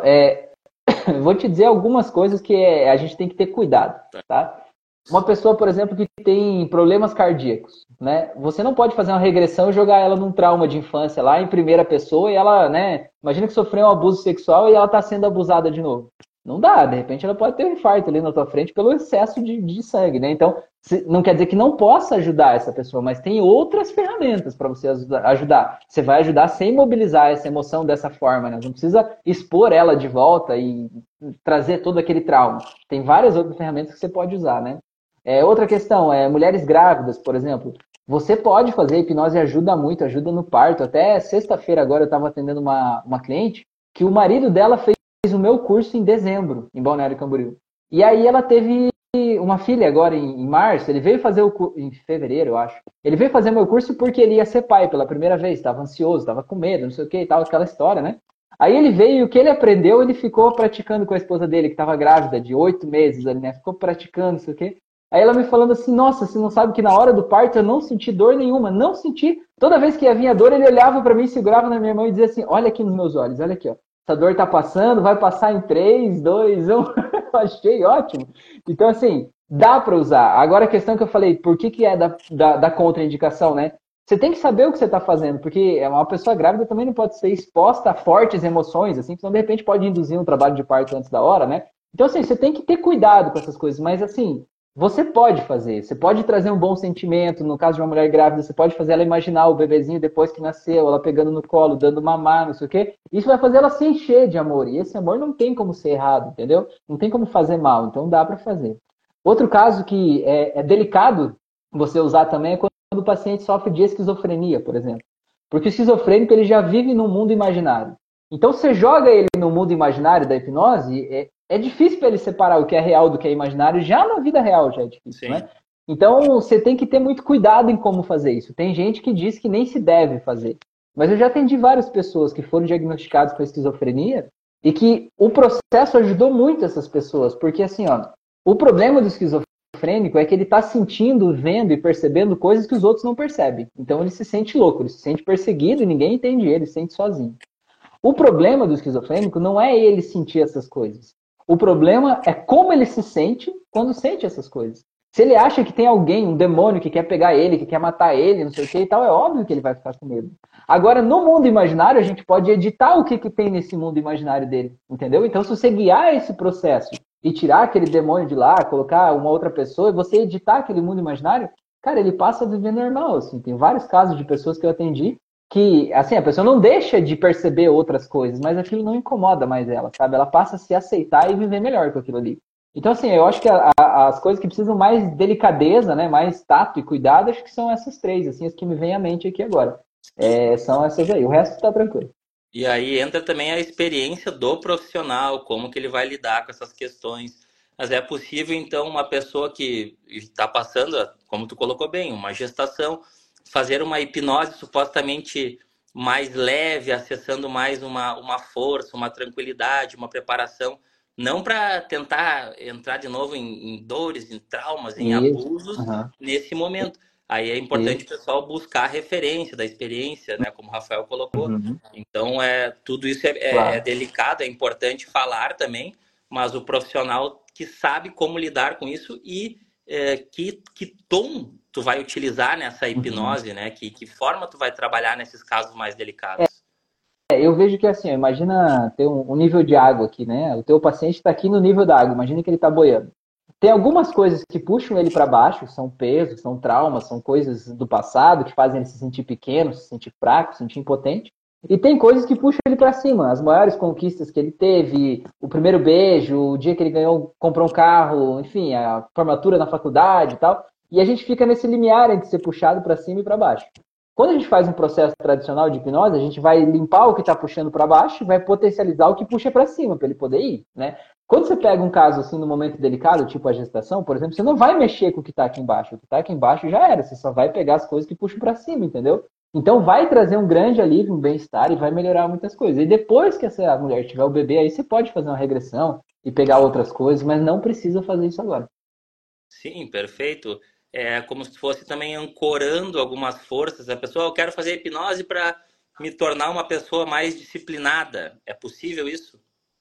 vou te dizer algumas coisas que a gente tem que ter cuidado, tá? Uma pessoa, por exemplo, que tem problemas cardíacos, né? Você não pode fazer uma regressão e jogar ela num trauma de infância lá em primeira pessoa e ela, né? Imagina que sofreu um abuso sexual e ela tá sendo abusada de novo. Não dá, de repente ela pode ter um infarto ali na tua frente pelo excesso de sangue, né? Então, não quer dizer que não possa ajudar essa pessoa, mas tem outras ferramentas para você ajudar. Você vai ajudar sem mobilizar essa emoção dessa forma, né? Não precisa expor ela de volta e trazer todo aquele trauma. Tem várias outras ferramentas que você pode usar, né? Outra questão é mulheres grávidas, por exemplo. Você pode fazer hipnose, ajuda muito, ajuda no parto. Até sexta-feira agora eu estava atendendo uma cliente que o marido dela fez o meu curso em dezembro, em Balneário Camboriú. E aí ela teve uma filha agora em março, ele veio fazer o curso, em fevereiro, eu acho. Ele veio fazer meu curso porque ele ia ser pai pela primeira vez, estava ansioso, estava com medo, não sei o que e tal, aquela história, né? Aí ele veio e o que ele aprendeu, ele ficou praticando com a esposa dele, que estava grávida de 8 meses ali, né? Ficou praticando, não sei o quê. Aí ela me falando assim, nossa, você não sabe que na hora do parto eu não senti dor nenhuma, não senti. Toda vez que ia vir a dor, ele olhava para mim, segurava na minha mão e dizia assim, olha aqui nos meus olhos, olha aqui, ó. Essa dor tá passando, vai passar em 3, 2, 1. Eu achei ótimo. Então, assim, dá para usar. Agora a questão que eu falei, por que é da contraindicação, né? Você tem que saber o que você está fazendo, porque uma pessoa grávida também não pode ser exposta a fortes emoções, assim, senão de repente pode induzir um trabalho de parto antes da hora, né? Então, assim, você tem que ter cuidado com essas coisas, mas assim, você pode fazer, você pode trazer um bom sentimento. No caso de uma mulher grávida, você pode fazer ela imaginar o bebezinho depois que nasceu, ela pegando no colo, dando mamar, não sei o quê. Isso vai fazer ela se encher de amor. E esse amor não tem como ser errado, entendeu? Não tem como fazer mal, então dá para fazer. Outro caso que é delicado você usar também é quando o paciente sofre de esquizofrenia, por exemplo. Porque o esquizofrênico ele já vive num mundo imaginário. Então você joga ele no mundo imaginário da hipnose, é difícil para ele separar o que é real do que é imaginário, já na vida real já é difícil, né? Sim. Então você tem que ter muito cuidado em como fazer isso. Tem gente que diz que nem se deve fazer. Mas eu já atendi várias pessoas que foram diagnosticadas com esquizofrenia e que o processo ajudou muito essas pessoas, porque assim, ó, o problema do esquizofrênico é que ele está sentindo, vendo e percebendo coisas que os outros não percebem. Então ele se sente louco, ele se sente perseguido e ninguém entende ele, se sente sozinho. O problema do esquizofrênico não é ele sentir essas coisas. O problema é como ele se sente quando sente essas coisas. Se ele acha que tem alguém, um demônio que quer pegar ele, que quer matar ele, não sei o que e tal, é óbvio que ele vai ficar com medo. Agora, no mundo imaginário, a gente pode editar o que tem nesse mundo imaginário dele, entendeu? Então, se você guiar esse processo e tirar aquele demônio de lá, colocar uma outra pessoa e você editar aquele mundo imaginário, cara, ele passa a viver normal, assim. Tem vários casos de pessoas que eu atendi que, assim, a pessoa não deixa de perceber outras coisas, mas aquilo não incomoda mais ela, sabe? Ela passa a se aceitar e viver melhor com aquilo ali. Então, assim, eu acho que as coisas que precisam mais delicadeza, né, mais tato e cuidado, acho que são essas três, assim, as que me vêm à mente aqui agora. São essas aí. O resto tá tranquilo. E aí entra também a experiência do profissional, como que ele vai lidar com essas questões. Mas é possível, então, uma pessoa que está passando, como tu colocou bem, uma gestação, fazer uma hipnose supostamente mais leve, acessando mais uma força, uma tranquilidade, uma preparação, não para tentar entrar de novo em dores, em traumas, em Isso. abusos Aham. nesse momento. Aí é importante o Isso. pessoal buscar a referência da experiência, né, como o Rafael colocou. Uhum. Então, tudo isso é Claro. delicado, é importante falar também, mas o profissional que sabe como lidar com isso e que tom tu vai utilizar nessa Uhum. hipnose, né? Que forma tu vai trabalhar nesses casos mais delicados. Eu vejo que assim, ó, imagina ter um nível de água aqui, né? O teu paciente está aqui no nível da água, imagina que ele está boiando. Tem algumas coisas que puxam ele para baixo, são pesos, são traumas, são coisas do passado que fazem ele se sentir pequeno, se sentir fraco, se sentir impotente. E tem coisas que puxam ele para cima, as maiores conquistas que ele teve, o primeiro beijo, o dia que ele ganhou, comprou um carro, enfim, a formatura na faculdade e tal. E a gente fica nesse limiar entre ser puxado para cima e para baixo. Quando a gente faz um processo tradicional de hipnose, a gente vai limpar o que está puxando para baixo e vai potencializar o que puxa para cima, para ele poder ir, né? Quando você pega um caso assim, num momento delicado, tipo a gestação, por exemplo, você não vai mexer com o que está aqui embaixo. O que está aqui embaixo já era, você só vai pegar as coisas que puxam para cima, entendeu? Então vai trazer um grande alívio, um bem-estar e vai melhorar muitas coisas. E depois que essa mulher tiver o bebê, aí você pode fazer uma regressão e pegar outras coisas, mas não precisa fazer isso agora. Sim, perfeito. É como se fosse também ancorando algumas forças. A pessoa, eu quero fazer hipnose para me tornar uma pessoa mais disciplinada. É possível isso?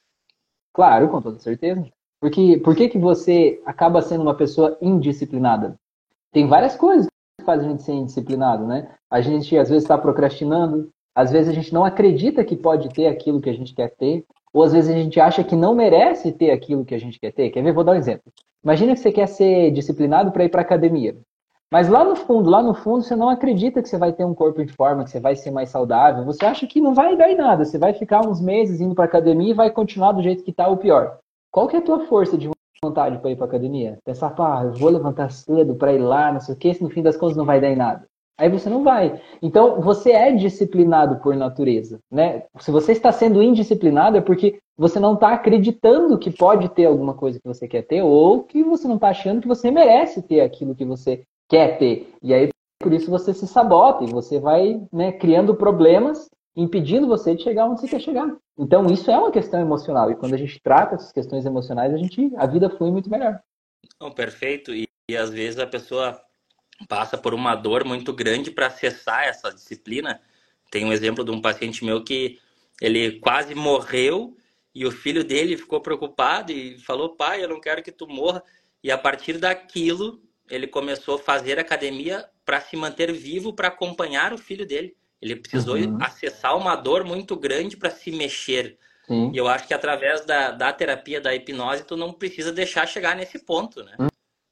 Claro, com toda certeza. Porque por que que você acaba sendo uma pessoa indisciplinada? Tem várias coisas que fazem a gente ser indisciplinado, né? A gente às vezes está procrastinando, às vezes a gente não acredita que pode ter aquilo que a gente quer ter, ou às vezes a gente acha que não merece ter aquilo que a gente quer ter. Quer ver? Vou dar um exemplo. Imagina que você quer ser disciplinado para ir para academia. Mas lá no fundo, você não acredita que você vai ter um corpo em forma, que você vai ser mais saudável. Você acha que não vai dar em nada. Você vai ficar uns meses indo para academia e vai continuar do jeito que está ou pior. Qual que é a tua força de vontade para ir para academia? Pensar, pá, eu vou levantar cedo para ir lá, não sei o que, se no fim das contas não vai dar em nada. Aí você não vai. Então, você é disciplinado por natureza, né? Se você está sendo indisciplinado é porque você não está acreditando que pode ter alguma coisa que você quer ter ou que você não está achando que você merece ter aquilo que você quer ter. E aí, por isso, você se sabota e você vai, né, criando problemas, impedindo você de chegar onde você quer chegar. Então, isso é uma questão emocional. E quando a gente trata essas questões emocionais, a vida flui muito melhor. Não, perfeito. E às vezes a pessoa passa por uma dor muito grande para acessar essa disciplina. Tem um exemplo de um paciente meu que ele quase morreu e o filho dele ficou preocupado e falou: pai, eu não quero que tu morra. E a partir daquilo, ele começou a fazer academia para se manter vivo, para acompanhar o filho dele. Ele precisou Uhum, acessar uma dor muito grande para se mexer. E sim. eu acho que através da terapia, da hipnose, tu não precisa deixar chegar nesse ponto, né?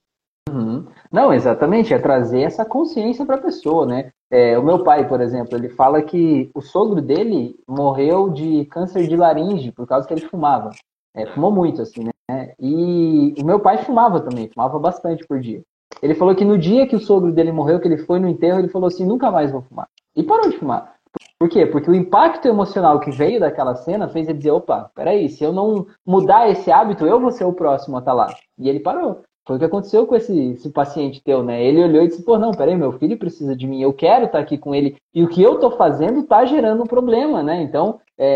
Uhum. Não, exatamente, é trazer essa consciência para a pessoa, né? O meu pai, por exemplo, ele fala que o sogro dele morreu de câncer de laringe por causa que ele fumava. Fumou muito, assim, né? E o meu pai fumava também, fumava bastante por dia. Ele falou que no dia que o sogro dele morreu, que ele foi no enterro, ele falou assim, nunca mais vou fumar. E parou de fumar. Por quê? Porque o impacto emocional que veio daquela cena fez ele dizer, opa, peraí, se eu não mudar esse hábito, eu vou ser o próximo a estar lá. E ele parou. Foi o que aconteceu com esse paciente teu, né? Ele olhou e disse, pô, não, peraí, meu filho precisa de mim, eu quero estar aqui com ele, e o que eu tô fazendo tá gerando um problema, né? Então,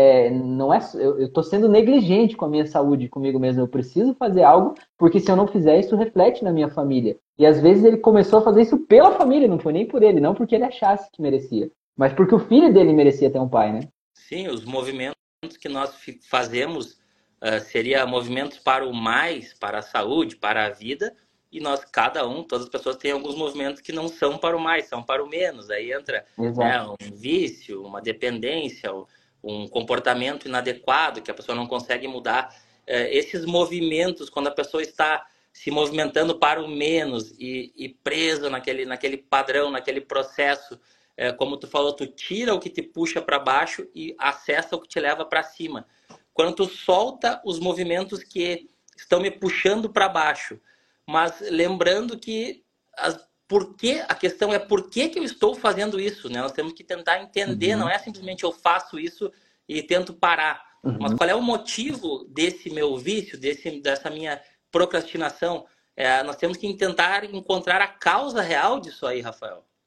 não é, eu tô sendo negligente com a minha saúde, comigo mesmo, eu preciso fazer algo, porque se eu não fizer, isso reflete na minha família. E às vezes ele começou a fazer isso pela família, não foi nem por ele, não porque ele achasse que merecia, mas porque o filho dele merecia ter um pai, né? Sim, os movimentos que nós fazemos seria movimentos para o mais, para a saúde, para a vida, e nós, cada um, todas as pessoas têm alguns movimentos que não são para o mais, são para o menos. Aí entra, né, Exato. um vício, uma dependência, um comportamento inadequado que a pessoa não consegue mudar. Esses movimentos, quando a pessoa está se movimentando para o menos e preso naquele padrão, naquele processo, como tu falou, tu tira o que te puxa para baixo e acessa o que te leva para cima. Quando tu solta os movimentos que estão me puxando para baixo, mas lembrando que a questão é por que eu estou fazendo isso, né? Nós temos que tentar entender, não Uhum. é simplesmente eu faço isso e tento parar, mas Uhum. qual é o motivo desse meu vício, dessa minha procrastinação? Nós temos que tentar encontrar a causa real disso aí, Rafael.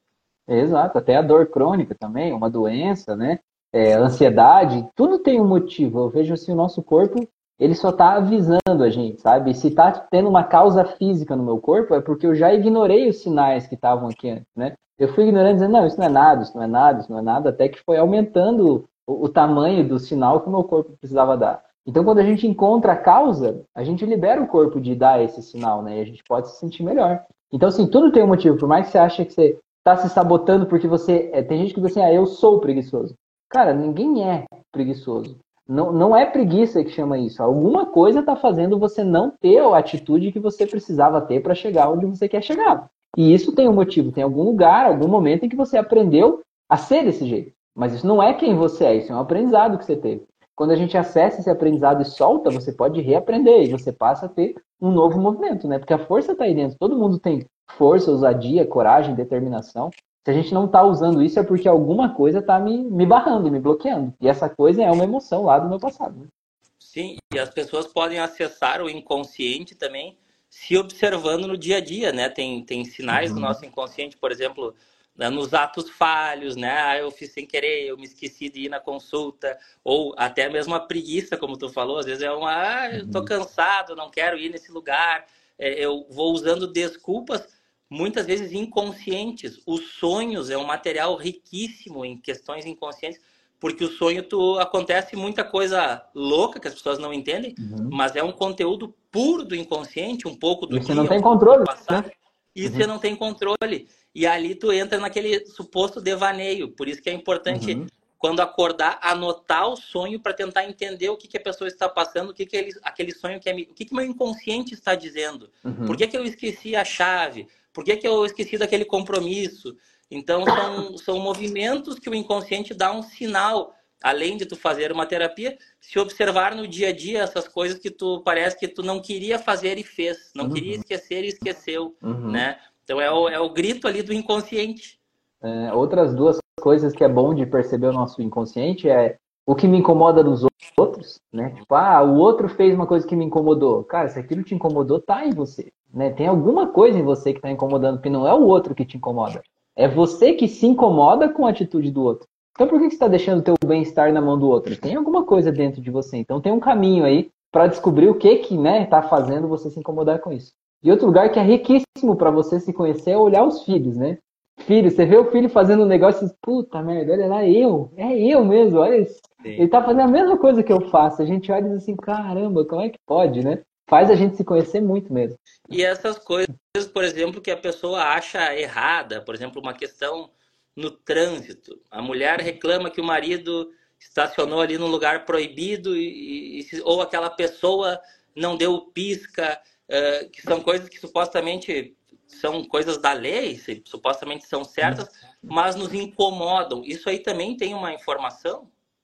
Exato, até a dor crônica também, uma doença, né? Ansiedade, tudo tem um motivo. Eu vejo assim, o nosso corpo, ele só está avisando a gente, sabe? Se está tendo uma causa física no meu corpo, é porque eu já ignorei os sinais que estavam aqui antes, né? Eu fui ignorando, dizendo, não, isso não é nada, isso não é nada, isso não é nada, até que foi aumentando o tamanho do sinal que o meu corpo precisava dar. Então, quando a gente encontra a causa, a gente libera o corpo de dar esse sinal, né? E a gente pode se sentir melhor. Então, assim, tudo tem um motivo. Por mais que você ache que você tá se sabotando porque você. Tem gente que diz assim, eu sou preguiçoso. Cara, ninguém é preguiçoso. Não, não é preguiça que chama isso. Alguma coisa está fazendo você não ter a atitude que você precisava ter para chegar onde você quer chegar. E isso tem um motivo, tem algum lugar, algum momento em que você aprendeu a ser desse jeito. Mas isso não é quem você é, isso é um aprendizado que você teve. Quando a gente acessa esse aprendizado e solta, você pode reaprender e você passa a ter um novo movimento, né? Porque a força está aí dentro. Todo mundo tem força, ousadia, coragem, determinação. Se a gente não está usando isso, é porque alguma coisa está me barrando, me bloqueando. E essa coisa é uma emoção lá do meu passado. Né? Sim, e as pessoas podem acessar o inconsciente também se observando no dia a dia, né? Tem sinais do nosso inconsciente, por exemplo, né, nos atos falhos, né? Eu fiz sem querer, eu me esqueci de ir na consulta, ou até mesmo a preguiça, como tu falou, às vezes é eu tô cansado, não quero ir nesse lugar, eu vou usando desculpas, muitas vezes inconscientes. Os sonhos é um material riquíssimo em questões inconscientes, porque o sonho acontece muita coisa louca que as pessoas não entendem, mas é um conteúdo puro do inconsciente, um pouco do E você não dia, um tem pouco do controle, né? passado, e você não tem controle. E ali tu entra naquele suposto devaneio. Por isso que é importante, quando acordar, anotar o sonho para tentar entender o que a pessoa está passando, aquele sonho o que meu inconsciente está dizendo. Por que eu esqueci a chave? Por que eu esqueci daquele compromisso? Então, são movimentos que o inconsciente dá um sinal, além de tu fazer uma terapia, se observar no dia a dia essas coisas que parece que tu não queria fazer e fez, não queria esquecer e esqueceu, né? Então, é o grito ali do inconsciente. Outras duas coisas que é bom de perceber o nosso inconsciente é o que me incomoda dos outros, né? Tipo, o outro fez uma coisa que me incomodou. Cara, se aquilo te incomodou, tá em você, né? Tem alguma coisa em você que tá incomodando, porque não é o outro que te incomoda. É você que se incomoda com a atitude do outro. Então por que você está deixando o teu bem-estar na mão do outro? Tem alguma coisa dentro de você. Então tem um caminho aí para descobrir o que né, tá fazendo você se incomodar com isso. E outro lugar que é riquíssimo para você se conhecer é olhar os filhos, né? Filho, você vê o filho fazendo um negócio e diz, puta merda, olha lá, é eu mesmo, olha isso. Ele tá fazendo a mesma coisa que eu faço. A gente olha e diz assim, caramba, como é que pode, né? Faz a gente se conhecer muito mesmo. E essas coisas, por exemplo, que a pessoa acha errada, por exemplo, uma questão no trânsito. A mulher reclama que o marido estacionou ali num lugar proibido ou aquela pessoa não deu pisca, que são coisas que supostamente são coisas da lei, supostamente são certas, mas nos incomodam. Isso aí também tem uma informação?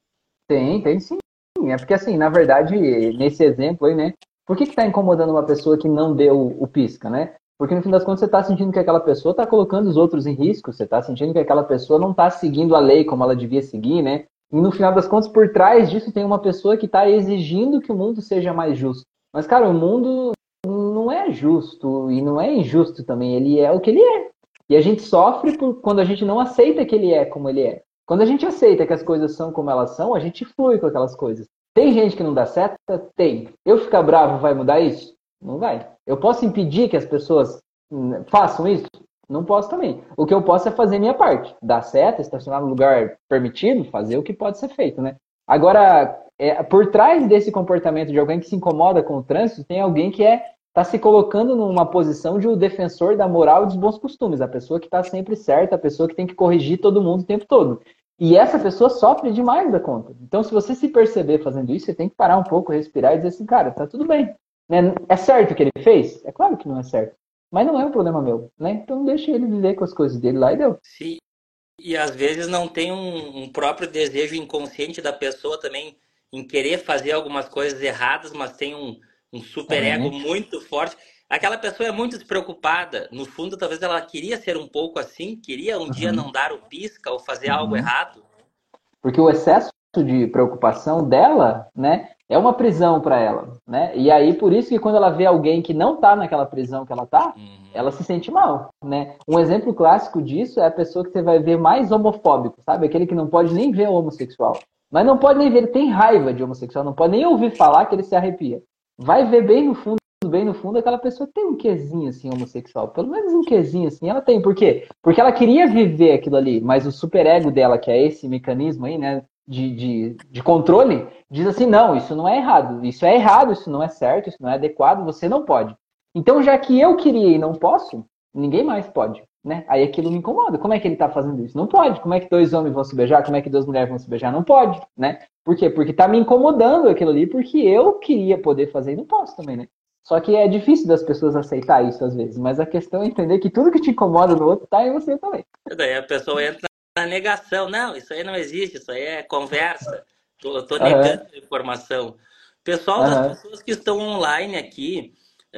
Tem sim. É porque assim, na verdade, nesse exemplo aí, né? Por que tá incomodando uma pessoa que não deu o pisca, né? Porque no fim das contas você está sentindo que aquela pessoa está colocando os outros em risco, você está sentindo que aquela pessoa não está seguindo a lei como ela devia seguir, né? E no final das contas, por trás disso tem uma pessoa que está exigindo que o mundo seja mais justo. Mas, cara, o mundo não é justo e não é injusto também, ele é o que ele é. E a gente sofre quando a gente não aceita que ele é como ele é. Quando a gente aceita que as coisas são como elas são, a gente flui com aquelas coisas. Tem gente que não dá certo? Tem. Eu ficar bravo vai mudar isso? Não vai. Eu posso impedir que as pessoas façam isso? Não posso também. O que eu posso é fazer minha parte. Dar seta, estacionar no lugar permitido, fazer o que pode ser feito, né? Agora, por trás desse comportamento de alguém que se incomoda com o trânsito, tem alguém que está se colocando numa posição de um defensor da moral e dos bons costumes. A pessoa que está sempre certa, a pessoa que tem que corrigir todo mundo o tempo todo. E essa pessoa sofre demais da conta. Então, se você se perceber fazendo isso, você tem que parar um pouco, respirar e dizer assim, cara, tá tudo bem. Né? É certo o que ele fez? É claro que não é certo. Mas não é um problema meu, né? Então deixa ele viver com as coisas dele lá e deu. Sim, e às vezes não tem um próprio desejo inconsciente da pessoa também em querer fazer algumas coisas erradas, mas tem um superego muito forte. Aquela pessoa é muito despreocupada. No fundo, talvez ela queria ser um pouco assim, queria um dia não dar o pisca ou fazer algo errado. Porque o excesso de preocupação dela, né, É uma prisão para ela, né? E aí, por isso que quando ela vê alguém que não tá naquela prisão que ela tá, ela se sente mal, né? Um exemplo clássico disso é a pessoa que você vai ver mais homofóbico, sabe? Aquele que não pode nem ver o homossexual. Mas não pode nem ver, ele tem raiva de homossexual, não pode nem ouvir falar que ele se arrepia. Vai ver bem no fundo, aquela pessoa tem um quezinho assim homossexual. Pelo menos um quezinho assim, ela tem. Por quê? Porque ela queria viver aquilo ali, mas o superego dela, que é esse mecanismo aí, né? De controle, diz assim, não, isso não é errado, isso não é certo, isso não é adequado, você não pode. Então, já que eu queria e não posso, ninguém mais pode, né? Aí aquilo me incomoda. Como é que ele tá fazendo isso? Não pode. Como é que dois homens vão se beijar? Como é que duas mulheres vão se beijar? Não pode, né? Por quê? Porque tá me incomodando aquilo ali, porque eu queria poder fazer e não posso também, né? Só que é difícil das pessoas aceitar isso às vezes, mas a questão é entender que tudo que te incomoda no outro tá em você também. Daí a pessoa entra na negação. Não, isso aí não existe, isso aí é conversa. Eu tô Aham, negando a informação. Pessoal, das aham. pessoas que estão online aqui,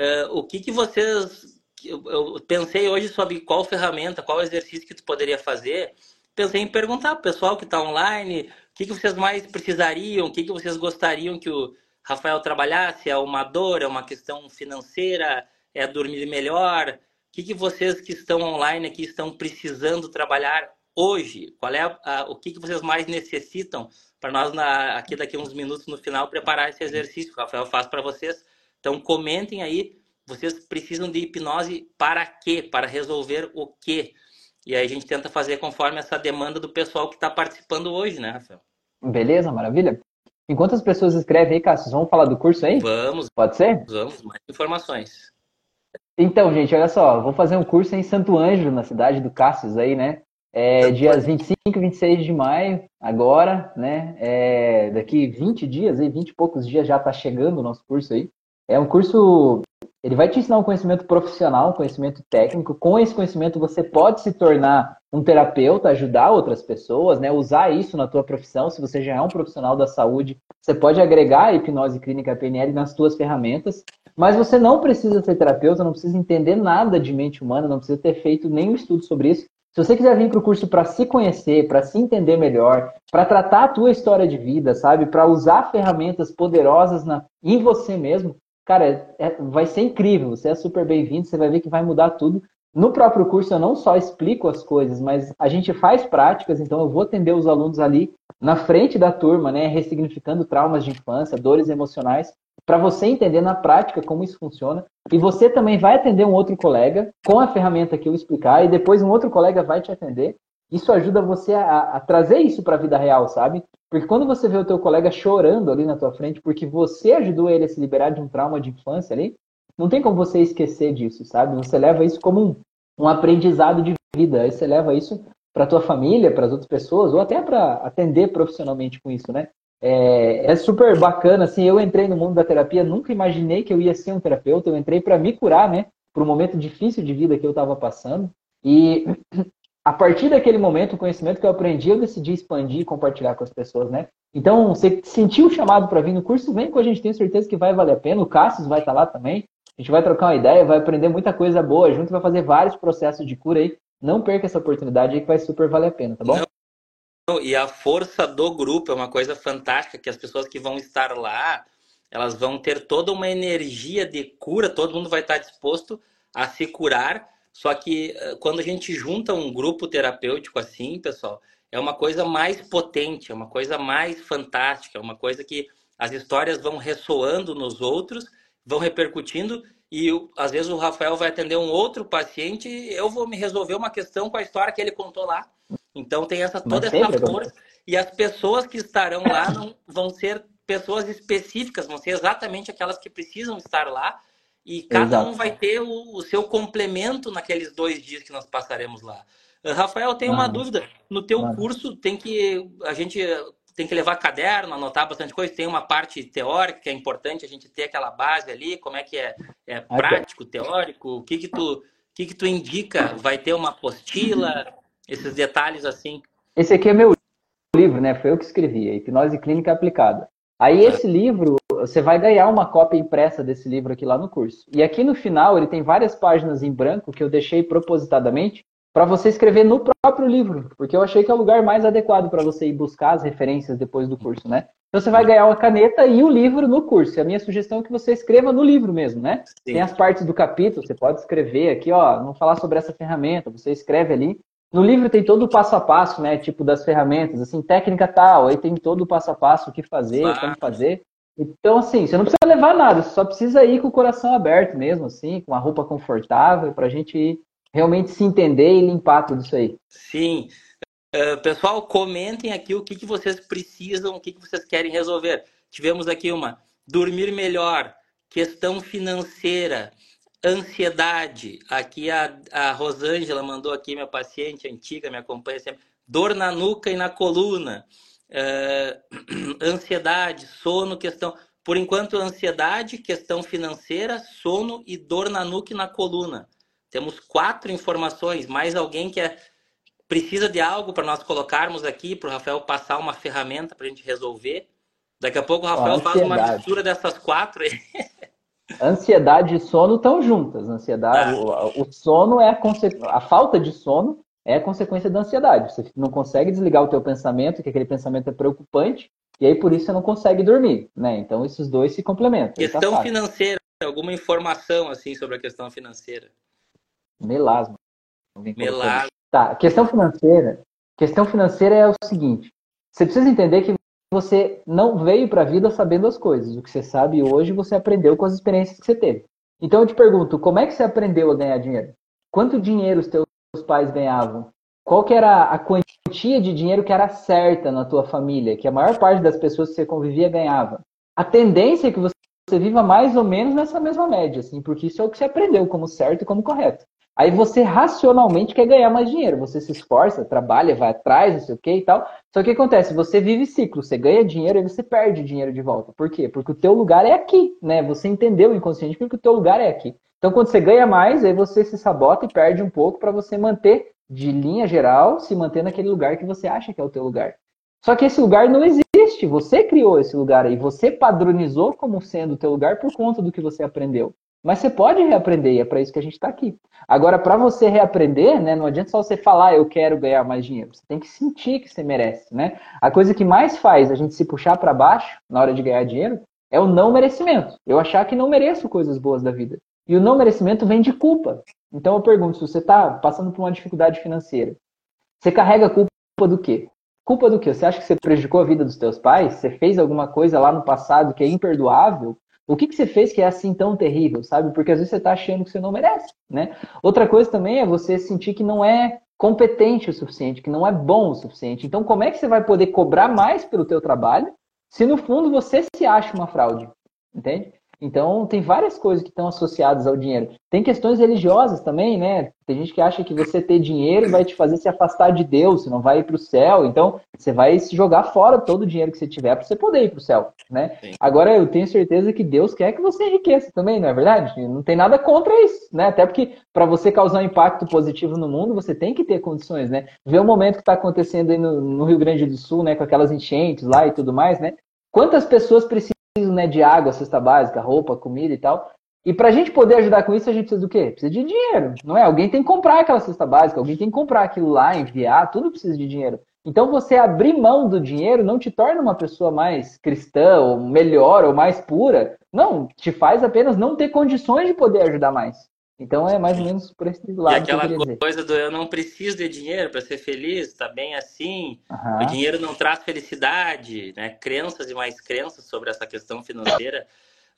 o que que vocês... Eu pensei hoje sobre qual ferramenta, qual exercício que tu poderia fazer. Pensei em perguntar pro pessoal que está online, o que que vocês mais precisariam, o que que vocês gostariam que o Rafael trabalhasse? É uma dor, é uma questão financeira, é dormir melhor? Que vocês que estão online aqui estão precisando trabalhar hoje? Qual é o que vocês mais necessitam para nós aqui daqui a uns minutos no final preparar esse exercício que o Rafael faz para vocês? Então comentem aí, vocês precisam de hipnose para quê? Para resolver o quê? E aí a gente tenta fazer conforme essa demanda do pessoal que está participando hoje, né, Rafael? Beleza, maravilha? Enquanto as pessoas escrevem aí, Cassius, vamos falar do curso aí? Vamos, Pode ser? vamos, mais informações. Então, gente, olha só, vou fazer um curso em Santo Ângelo, na cidade do Cassius aí, né? Dias 25 e 26 de maio, agora, né? Daqui 20 dias, aí, 20 e poucos dias já tá chegando o nosso curso aí. É um curso, ele vai te ensinar um conhecimento profissional, um conhecimento técnico. Com esse conhecimento você pode se tornar um terapeuta, ajudar outras pessoas, né? Usar isso na tua profissão. Se você já é um profissional da saúde, você pode agregar a hipnose clínica PNL nas tuas ferramentas. Mas você não precisa ser terapeuta, não precisa entender nada de mente humana, não precisa ter feito nenhum estudo sobre isso. Se você quiser vir para o curso para se conhecer, para se entender melhor, para tratar a tua história de vida, sabe? Para usar ferramentas poderosas em você mesmo, cara, vai ser incrível. Você é super bem-vindo, você vai ver que vai mudar tudo. No próprio curso eu não só explico as coisas, mas a gente faz práticas, então eu vou atender os alunos ali na frente da turma, né? Ressignificando traumas de infância, dores emocionais, para você entender na prática como isso funciona. E você também vai atender um outro colega com a ferramenta que eu explicar, e depois um outro colega vai te atender. Isso ajuda você a trazer isso para a vida real, sabe? Porque quando você vê o teu colega chorando ali na tua frente, porque você ajudou ele a se liberar de um trauma de infância ali, não tem como você esquecer disso, sabe? Você leva isso como um aprendizado de vida. Aí você leva isso para tua família, para as outras pessoas, ou até para atender profissionalmente com isso, né? É super bacana, assim, eu entrei no mundo da terapia, nunca imaginei que eu ia ser um terapeuta, eu entrei para me curar, né, por um momento difícil de vida que eu estava passando, e a partir daquele momento, o conhecimento que eu aprendi, eu decidi expandir e compartilhar com as pessoas, né. Então, você sentiu o chamado para vir no curso, vem com a gente, tenho certeza que vai valer a pena, o Cassius vai estar lá também, a gente vai trocar uma ideia, vai aprender muita coisa boa junto, vai fazer vários processos de cura aí, não perca essa oportunidade aí que vai super valer a pena, tá bom? E a força do grupo é uma coisa fantástica, que as pessoas que vão estar lá, elas vão ter toda uma energia de cura, todo mundo vai estar disposto a se curar. Só que quando a gente junta um grupo terapêutico assim, pessoal, é uma coisa mais potente, é uma coisa mais fantástica, é uma coisa que as histórias vão ressoando nos outros, vão repercutindo, e às vezes o Rafael vai atender um outro paciente, eu vou me resolver uma questão com a história que ele contou lá. Então tem Mas toda essa sempre força, acontece. e as pessoas que estarão lá não vão ser pessoas específicas, vão ser exatamente aquelas que precisam estar lá, e cada um Exato. vai ter o seu complemento naqueles 2 dias que nós passaremos lá. Rafael, tem uma Aham. dúvida. No teu Mano. curso a gente tem que levar caderno, anotar bastante coisa. Tem uma parte teórica que é importante a gente ter aquela base ali. Como é que é? É Aqui, ó. prático, teórico? O que que tu indica? Vai ter uma apostila? Esses detalhes assim. Esse aqui é meu livro, né? Foi eu que escrevi, a Hipnose Clínica Aplicada. Aí esse livro, você vai ganhar uma cópia impressa desse livro aqui lá no curso. E aqui no final ele tem várias páginas em branco que eu deixei propositadamente para você escrever no próprio livro, porque eu achei que é o lugar mais adequado para você ir buscar as referências depois do curso, né? Então você vai ganhar uma caneta e o livro no curso. E a minha sugestão é que você escreva no livro mesmo, né? Sim. Tem as partes do capítulo, você pode escrever aqui, ó, não falar sobre essa ferramenta, você escreve ali. No livro tem todo o passo a passo, né? Tipo das ferramentas, assim, técnica tal, aí tem todo o passo a passo, o que fazer, Claro. como fazer. Então, assim, você não precisa levar nada, você só precisa ir com o coração aberto mesmo, assim, com uma roupa confortável, pra gente realmente se entender e limpar tudo isso aí. Sim. Pessoal, comentem aqui o que vocês precisam, o que vocês querem resolver. Tivemos aqui uma: dormir melhor, questão financeira, ansiedade. Aqui a Rosângela mandou aqui, minha paciente antiga, me acompanha sempre. Dor na nuca e na coluna. Ansiedade, sono, questão. Por enquanto, ansiedade, questão financeira, sono e dor na nuca e na coluna. Temos 4 informações. Mais alguém que precisa de algo para nós colocarmos aqui, para o Rafael passar uma ferramenta para a gente resolver? Daqui a pouco o Rafael faz uma mistura dessas 4 aí. Ansiedade e sono estão juntas. Ansiedade, o sono é a falta de sono é a consequência da ansiedade. Você não consegue desligar o teu pensamento, que aquele pensamento é preocupante, e aí por isso você não consegue dormir, né? Então esses dois se complementam. Questão financeira, alguma informação assim sobre a questão financeira? Melasma. Melasma. Tá, questão financeira é o seguinte: você precisa entender que você não veio para a vida sabendo as coisas. O que você sabe hoje, você aprendeu com as experiências que você teve. Então eu te pergunto, como é que você aprendeu a ganhar dinheiro? Quanto dinheiro os teus pais ganhavam? Qual que era a quantia de dinheiro que era certa na tua família, que a maior parte das pessoas que você convivia ganhava? A tendência é que você viva mais ou menos nessa mesma média, assim, porque isso é o que você aprendeu como certo e como correto. Aí você racionalmente quer ganhar mais dinheiro. Você se esforça, trabalha, vai atrás, não sei o que e tal. Só que o que acontece? Você vive ciclo. Você ganha dinheiro e você perde dinheiro de volta. Por quê? Porque o teu lugar é aqui, né? Você entendeu inconscientemente que o teu lugar é aqui. Então, quando você ganha mais, aí você se sabota e perde um pouco para você manter, de linha geral, se manter naquele lugar que você acha que é o teu lugar. Só que esse lugar não existe. Você criou esse lugar aí. Você padronizou como sendo o teu lugar por conta do que você aprendeu. Mas você pode reaprender, e é para isso que a gente está aqui. Agora, para você reaprender, né, não adianta só você falar, eu quero ganhar mais dinheiro. Você tem que sentir que você merece, né? A coisa que mais faz a gente se puxar para baixo na hora de ganhar dinheiro é o não merecimento. Eu achar que não mereço coisas boas da vida. E o não merecimento vem de culpa. Então eu pergunto, se você está passando por uma dificuldade financeira, você carrega culpa do quê? Culpa do quê? Você acha que você prejudicou a vida dos teus pais? Você fez alguma coisa lá no passado que é imperdoável? O que você fez que é assim tão terrível, sabe? Porque às vezes você está achando que você não merece, né? Outra coisa também é você sentir que não é competente o suficiente, que não é bom o suficiente. Então, como é que você vai poder cobrar mais pelo teu trabalho se no fundo você se acha uma fraude? Entende? Então, tem várias coisas que estão associadas ao dinheiro. Tem questões religiosas também, né? Tem gente que acha que você ter dinheiro vai te fazer se afastar de Deus, você não vai ir para o céu. Então, você vai se jogar fora todo o dinheiro que você tiver para você poder ir para o céu, né? Sim. Agora, eu tenho certeza que Deus quer que você enriqueça também, não é verdade? Não tem nada contra isso, né? Até porque, para você causar um impacto positivo no mundo, você tem que ter condições, né? Vê o momento que está acontecendo aí no Rio Grande do Sul, né? Com aquelas enchentes lá e tudo mais, né? Quantas pessoas precisam, né, de água, cesta básica, roupa, comida e tal. E para a gente poder ajudar com isso, a gente precisa do quê? Precisa de dinheiro, não é? Alguém tem que comprar aquela cesta básica, alguém tem que comprar aquilo lá, enviar, tudo precisa de dinheiro. Então, você abrir mão do dinheiro não te torna uma pessoa mais cristã, ou melhor, ou mais pura. Não, te faz apenas não ter condições de poder ajudar mais. Então, é mais ou menos por esse lado que eu queria dizer. E aquela coisa do eu não preciso de dinheiro para ser feliz, tá bem assim. O dinheiro não traz felicidade, né? Crenças e mais crenças sobre essa questão financeira.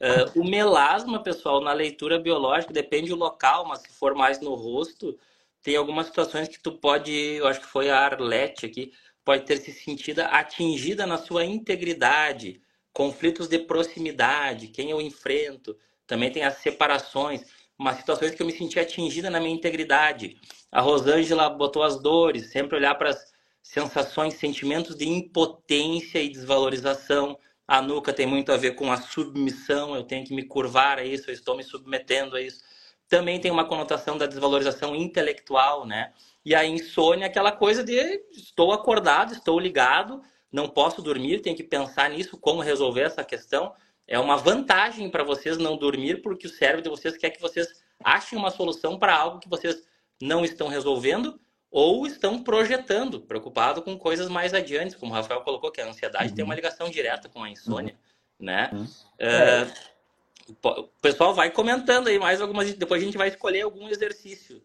O melasma, pessoal, na leitura biológica, depende do local, mas se for mais no rosto, tem algumas situações que tu pode, eu acho que foi a Arlete aqui, pode ter se sentido atingida na sua integridade, conflitos de proximidade, quem eu enfrento, também tem as separações, umas situações que eu me senti atingida na minha integridade. A Rosângela botou as dores, sempre olhar para as sensações, sentimentos de impotência e desvalorização. A nuca tem muito a ver com a submissão, eu tenho que me curvar a isso, eu estou me submetendo a isso. Também tem uma conotação da desvalorização intelectual, né? E a insônia é aquela coisa de estou acordado, estou ligado, não posso dormir, tenho que pensar nisso, como resolver essa questão. É uma vantagem para vocês não dormir, porque o cérebro de vocês quer que vocês achem uma solução para algo que vocês não estão resolvendo, ou estão projetando, preocupado com coisas mais adiantes, como o Rafael colocou, que a ansiedade tem uma ligação direta com a insônia, né? É, O pessoal vai comentando aí mais algumas, depois a gente vai escolher algum exercício.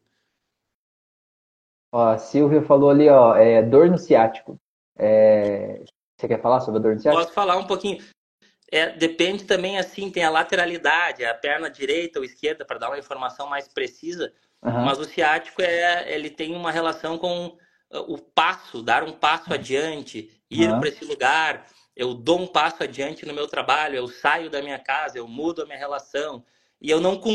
ó, a Silvia falou ali, ó, dor no ciático. Você quer falar sobre a dor no ciático? Posso falar um pouquinho? Depende também, assim, tem a lateralidade, a perna direita ou esquerda, para dar uma informação mais precisa, Aham, mas o ciático ele tem uma relação com o passo, dar um passo adiante, ir para aham, esse lugar, eu dou um passo adiante no meu trabalho, eu saio da minha casa, eu mudo a minha relação, e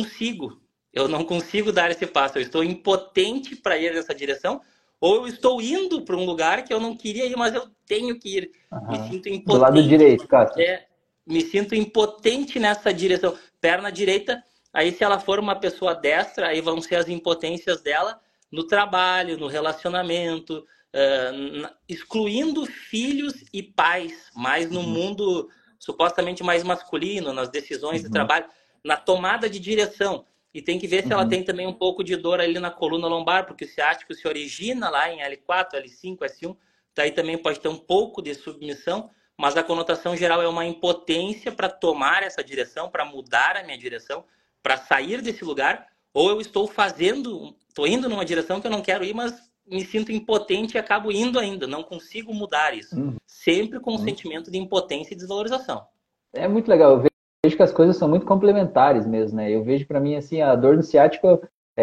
eu não consigo dar esse passo, eu estou impotente para ir nessa direção, ou eu estou indo para um lugar que eu não queria ir, mas eu tenho que ir. Me aham. sinto Do lado impotente. direito, Cássio. É, me sinto impotente nessa direção. Perna direita, aí se ela for uma pessoa destra, aí vão ser as impotências dela no trabalho, no relacionamento, excluindo filhos e pais, mais no Uhum, mundo supostamente mais masculino, nas decisões de uhum, trabalho, na tomada de direção. E tem que ver se ela uhum, tem também um pouco de dor ali na coluna lombar, porque o ciático se origina lá em L4, L5, S1, daí também pode ter um pouco de submissão, mas a conotação geral é uma impotência para tomar essa direção, para mudar a minha direção, para sair desse lugar, ou eu estou indo numa direção que eu não quero ir, mas me sinto impotente e acabo indo ainda, não consigo mudar isso. uhum. Sempre com um sentimento de impotência e desvalorização. É muito legal. Eu vejo que as coisas são muito complementares mesmo, né? Eu vejo para mim assim a dor no ciático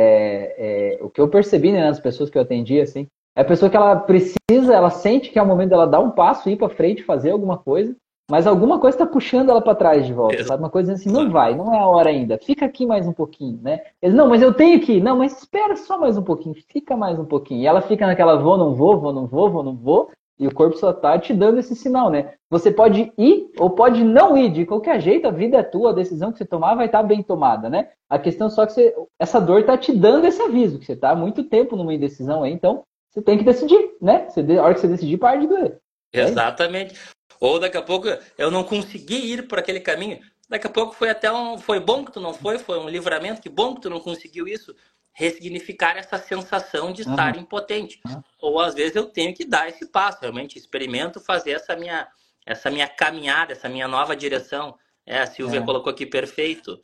o que eu percebi, né, nas pessoas que eu atendi assim, é a pessoa que ela precisa, ela sente que é o momento dela dar um passo, ir para frente, fazer alguma coisa, mas alguma coisa está puxando ela para trás de volta, sabe? Uma coisa assim, não vai, não é a hora ainda. Fica aqui mais um pouquinho, né? Eles, não, mas eu tenho que ir. Não, mas espera só mais um pouquinho, fica mais um pouquinho. E ela fica naquela vou, não vou, vou, não vou, vou, não vou. E o corpo só tá te dando esse sinal, né? Você pode ir ou pode não ir. De qualquer jeito, a vida é tua, a decisão que você tomar vai estar bem tomada, né? A questão só que essa dor tá te dando esse aviso, que você tá há muito tempo numa indecisão aí, então você tem que decidir, né? A hora que você decidir, para de doer. É isso. Exatamente. Ou daqui a pouco eu não consegui ir por aquele caminho. Daqui a pouco foi bom que tu não foi um livramento, que bom que tu não conseguiu isso. Ressignificar essa sensação de Aham, estar impotente. Ou às vezes eu tenho que dar esse passo, realmente experimento fazer essa minha caminhada, essa minha nova direção. A Silvia é. colocou aqui perfeito.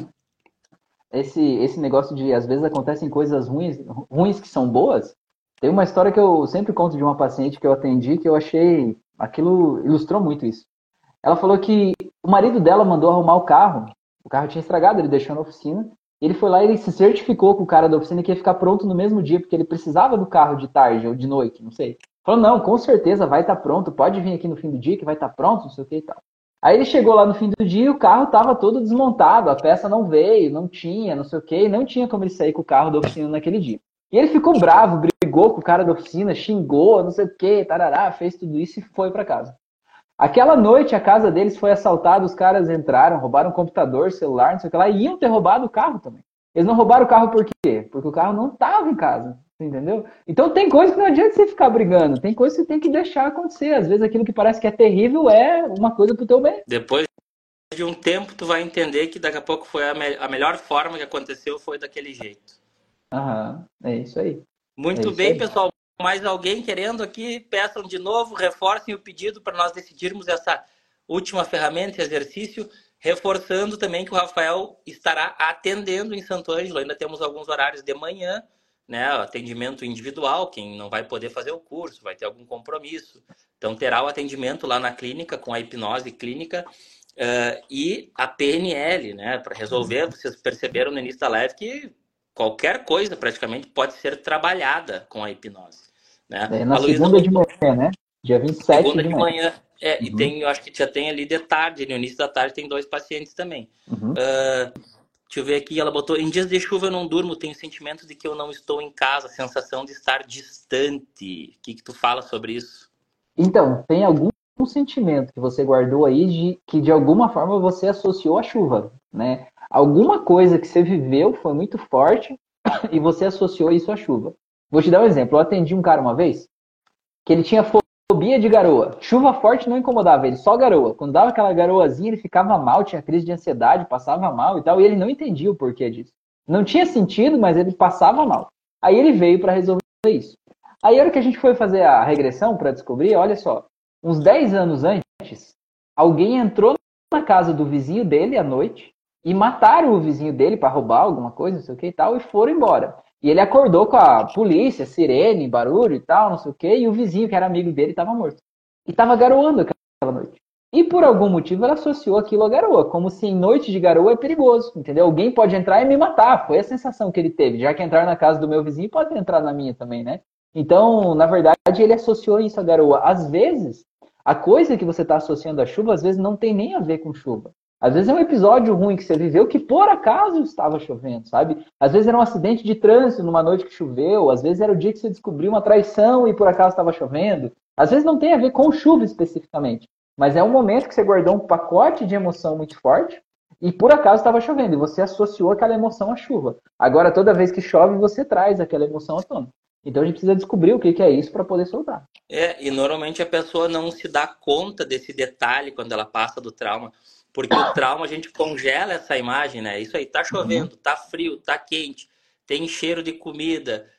Esse negócio de, às vezes, acontecem coisas ruins que são boas. Tem uma história que eu sempre conto de uma paciente que eu atendi que eu achei, aquilo ilustrou muito isso. Ela falou que o marido dela mandou arrumar o carro tinha estragado, ele deixou na oficina, e ele foi lá e ele se certificou com o cara da oficina que ia ficar pronto no mesmo dia, porque ele precisava do carro de tarde ou de noite, não sei. Falou, não, com certeza vai estar pronto, pode vir aqui no fim do dia que vai estar pronto, não sei o que e tal. Aí ele chegou lá no fim do dia e o carro estava todo desmontado, a peça não veio, não tinha, não sei o que, e não tinha como ele sair com o carro da oficina naquele dia. E ele ficou bravo, brigou com o cara da oficina, xingou, não sei o que, tarará, fez tudo isso e foi para casa. Aquela noite a casa deles foi assaltada, os caras entraram, roubaram computador, celular, não sei o que lá, e iam ter roubado o carro também. Eles não roubaram o carro por quê? Porque o carro não estava em casa, entendeu? Então tem coisa que não adianta você ficar brigando, tem coisa que você tem que deixar acontecer. Às vezes aquilo que parece que é terrível é uma coisa pro teu bem. Depois de um tempo, tu vai entender que daqui a pouco foi a melhor forma que aconteceu foi daquele jeito. Aham, é isso aí. É Muito isso bem, aí. pessoal. Mais alguém querendo aqui, peçam de novo, reforcem o pedido para nós decidirmos essa última ferramenta, exercício, reforçando também que o Rafael estará atendendo em Santo Ângelo. Ainda temos alguns horários de manhã, né? Atendimento individual, quem não vai poder fazer o curso, vai ter algum compromisso. Então terá o atendimento lá na clínica, com a hipnose clínica, e a PNL, né? Para resolver, vocês perceberam no início da live que qualquer coisa praticamente pode ser trabalhada com a hipnose, né? É na A Luísa segunda de botou manhã, né? Dia 27 segunda de de manhã. manhã, e Uhum, tem, eu acho que já tem ali de tarde, no início da tarde tem 2 pacientes também. uhum. Deixa eu ver aqui, ela botou, em dias de chuva eu não durmo, tenho sentimento de que eu não estou em casa, sensação de estar distante. O que que tu fala sobre isso? Então, tem algum sentimento que você guardou aí de que de alguma forma você associou à chuva, né? Alguma coisa que você viveu foi muito forte e você associou isso à chuva. Vou te dar um exemplo. Eu atendi um cara uma vez que ele tinha fobia de garoa. Chuva forte não incomodava ele, só garoa. Quando dava aquela garoazinha, ele ficava mal, tinha crise de ansiedade, passava mal e tal, e ele não entendia o porquê disso. Não tinha sentido, mas ele passava mal. Aí ele veio para resolver isso. Aí, a hora que a gente foi fazer a regressão para descobrir, olha só, uns 10 anos antes, alguém entrou na casa do vizinho dele à noite e mataram o vizinho dele para roubar alguma coisa, não sei o que e tal, e foram embora. E ele acordou com a polícia, sirene, barulho e tal, não sei o que, e o vizinho, que era amigo dele, estava morto. E estava garoando aquela noite. E por algum motivo ela associou aquilo à garoa, como se em noite de garoa é perigoso, entendeu? Alguém pode entrar e me matar. Foi a sensação que ele teve. Já que entrar na casa do meu vizinho, pode entrar na minha também, né? Então, na verdade, ele associou isso à garoa. Às vezes, a coisa que você está associando à chuva, às vezes não tem nem a ver com chuva. Às vezes é um episódio ruim que você viveu que por acaso estava chovendo, sabe? Às vezes era um acidente de trânsito numa noite que choveu, às vezes era o dia que você descobriu uma traição e por acaso estava chovendo. Às vezes não tem a ver com chuva especificamente, mas é um momento que você guardou um pacote de emoção muito forte e por acaso estava chovendo e você associou aquela emoção à chuva. Agora, toda vez que chove, você traz aquela emoção à tona. Então a gente precisa descobrir o que é isso para poder soltar. E normalmente a pessoa não se dá conta desse detalhe quando ela passa do trauma, porque o trauma a gente congela essa imagem, né? Isso aí, tá chovendo, tá frio, tá quente, tem cheiro de comida,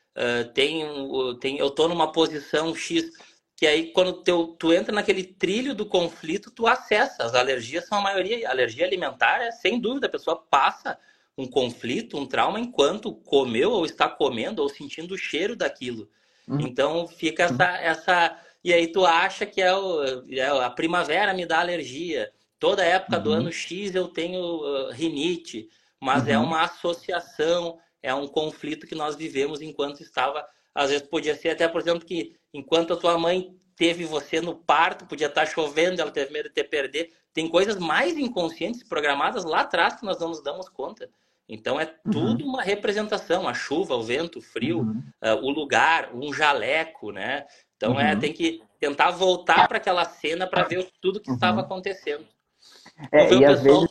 eu tô numa posição X, que aí quando tu entra naquele trilho do conflito, tu acessa. As alergias são a maioria, alergia alimentar é sem dúvida, a pessoa passa um conflito, um trauma enquanto comeu ou está comendo ou sentindo o cheiro daquilo. Então fica essa. E aí tu acha que a primavera me dá alergia. Toda época do ano X eu tenho rinite. Mas é uma associação, é um conflito que nós vivemos enquanto estava. Às vezes podia ser até, por exemplo, que enquanto a tua mãe teve você no parto, podia estar chovendo, ela teve medo de te perder. Tem coisas mais inconscientes programadas lá atrás que nós não nos damos conta. Então é tudo uma representação, a chuva, o vento, o frio, o lugar, um jaleco, né? Então tem que tentar voltar para aquela cena para ver tudo que estava acontecendo. E às vezes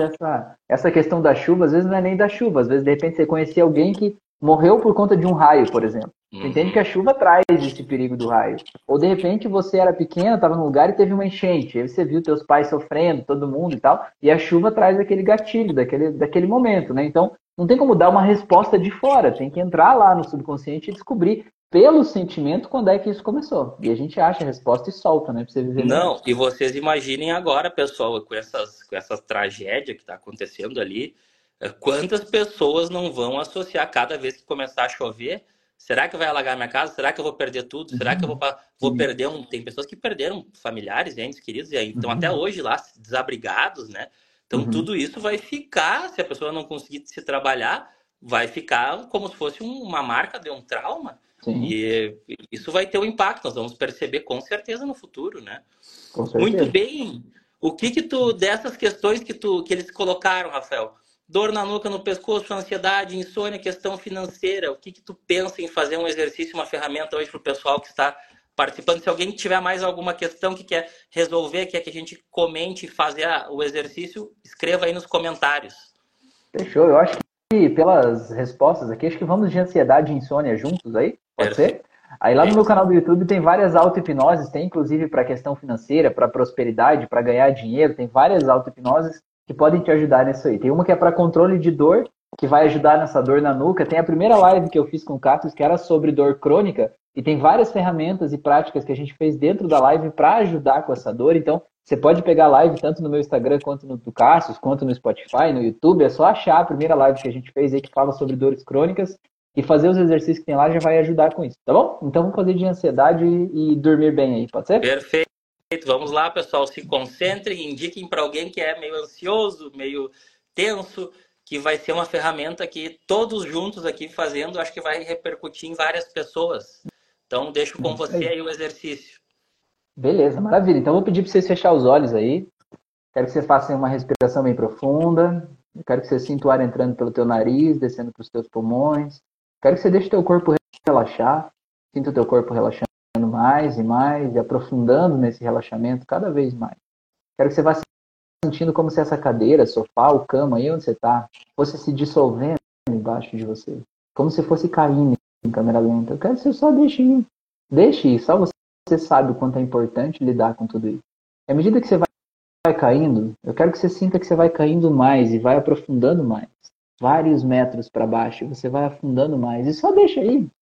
essa questão da chuva, às vezes não é nem da chuva, às vezes de repente você conhecia alguém que morreu por conta de um raio, por exemplo. Você entende que a chuva traz esse perigo do raio. Ou de repente você era pequeno, estava num lugar e teve uma enchente, aí você viu teus pais sofrendo, todo mundo e tal, e a chuva traz aquele gatilho daquele momento, né? Então não tem como dar uma resposta de fora, tem que entrar lá no subconsciente e descobrir pelo sentimento quando é que isso começou. E a gente acha a resposta e solta, né? Pra você viver melhor. Não, e vocês imaginem agora, pessoal, com essas tragédias que está acontecendo ali, quantas pessoas não vão associar cada vez que começar a chover? Será que vai alagar minha casa? Será que eu vou perder tudo? Será que eu vou perder Tem pessoas que perderam familiares, entes queridos, e aí estão até hoje lá desabrigados, né? Então tudo isso vai ficar, se a pessoa não conseguir se trabalhar, vai ficar como se fosse uma marca de um trauma. Sim. E isso vai ter um impacto, nós vamos perceber com certeza no futuro, né? Com certeza. Muito bem. O que tu, dessas questões que eles colocaram, Rafael? Dor na nuca, no pescoço, ansiedade, insônia, questão financeira. O que tu pensa em fazer um exercício, uma ferramenta hoje para o pessoal que está participando? Se alguém tiver mais alguma questão que quer resolver, quer que a gente comente e fazer o exercício, escreva aí nos comentários. Fechou. Eu acho que pelas respostas aqui, acho que vamos de ansiedade e insônia juntos aí. Pode ser? Aí lá no meu canal do YouTube tem várias auto-hipnoses, tem inclusive para questão financeira, para prosperidade, para ganhar dinheiro, tem várias auto-hipnoses que podem te ajudar nisso aí. Tem uma que é para controle de dor, que vai ajudar nessa dor na nuca. Tem a primeira live que eu fiz com o Cassius, que era sobre dor crônica, e tem várias ferramentas e práticas que a gente fez dentro da live para ajudar com essa dor. Então, você pode pegar a live tanto no meu Instagram, quanto no do Cassius, quanto no Spotify, no YouTube. É só achar a primeira live que a gente fez aí que fala sobre dores crônicas e fazer os exercícios que tem lá já vai ajudar com isso, tá bom? Então vamos fazer de ansiedade e dormir bem aí, pode ser? Perfeito. Vamos lá, pessoal, se concentrem, indiquem para alguém que é meio ansioso, meio tenso, que vai ser uma ferramenta que todos juntos aqui fazendo, acho que vai repercutir em várias pessoas. Então, deixo com você aí o exercício. Beleza, maravilha. Então, vou pedir para vocês fechar os olhos aí. Quero que você faça uma respiração bem profunda. Quero que você sinta o ar entrando pelo teu nariz, descendo para os teus pulmões. Quero que você deixe o teu corpo relaxar. Sinta o teu corpo relaxando mais e mais e aprofundando nesse relaxamento cada vez mais. Quero que você vá sentindo como se essa cadeira, sofá ou cama aí onde você está, fosse se dissolvendo embaixo de você. Como se fosse caindo em câmera lenta. Eu quero que você só deixe ir. Deixe ir. Só você sabe o quanto é importante lidar com tudo isso. E à medida que você vai caindo, eu quero que você sinta que você vai caindo mais e vai aprofundando mais. Vários metros para baixo, você vai afundando mais. E só deixa aí.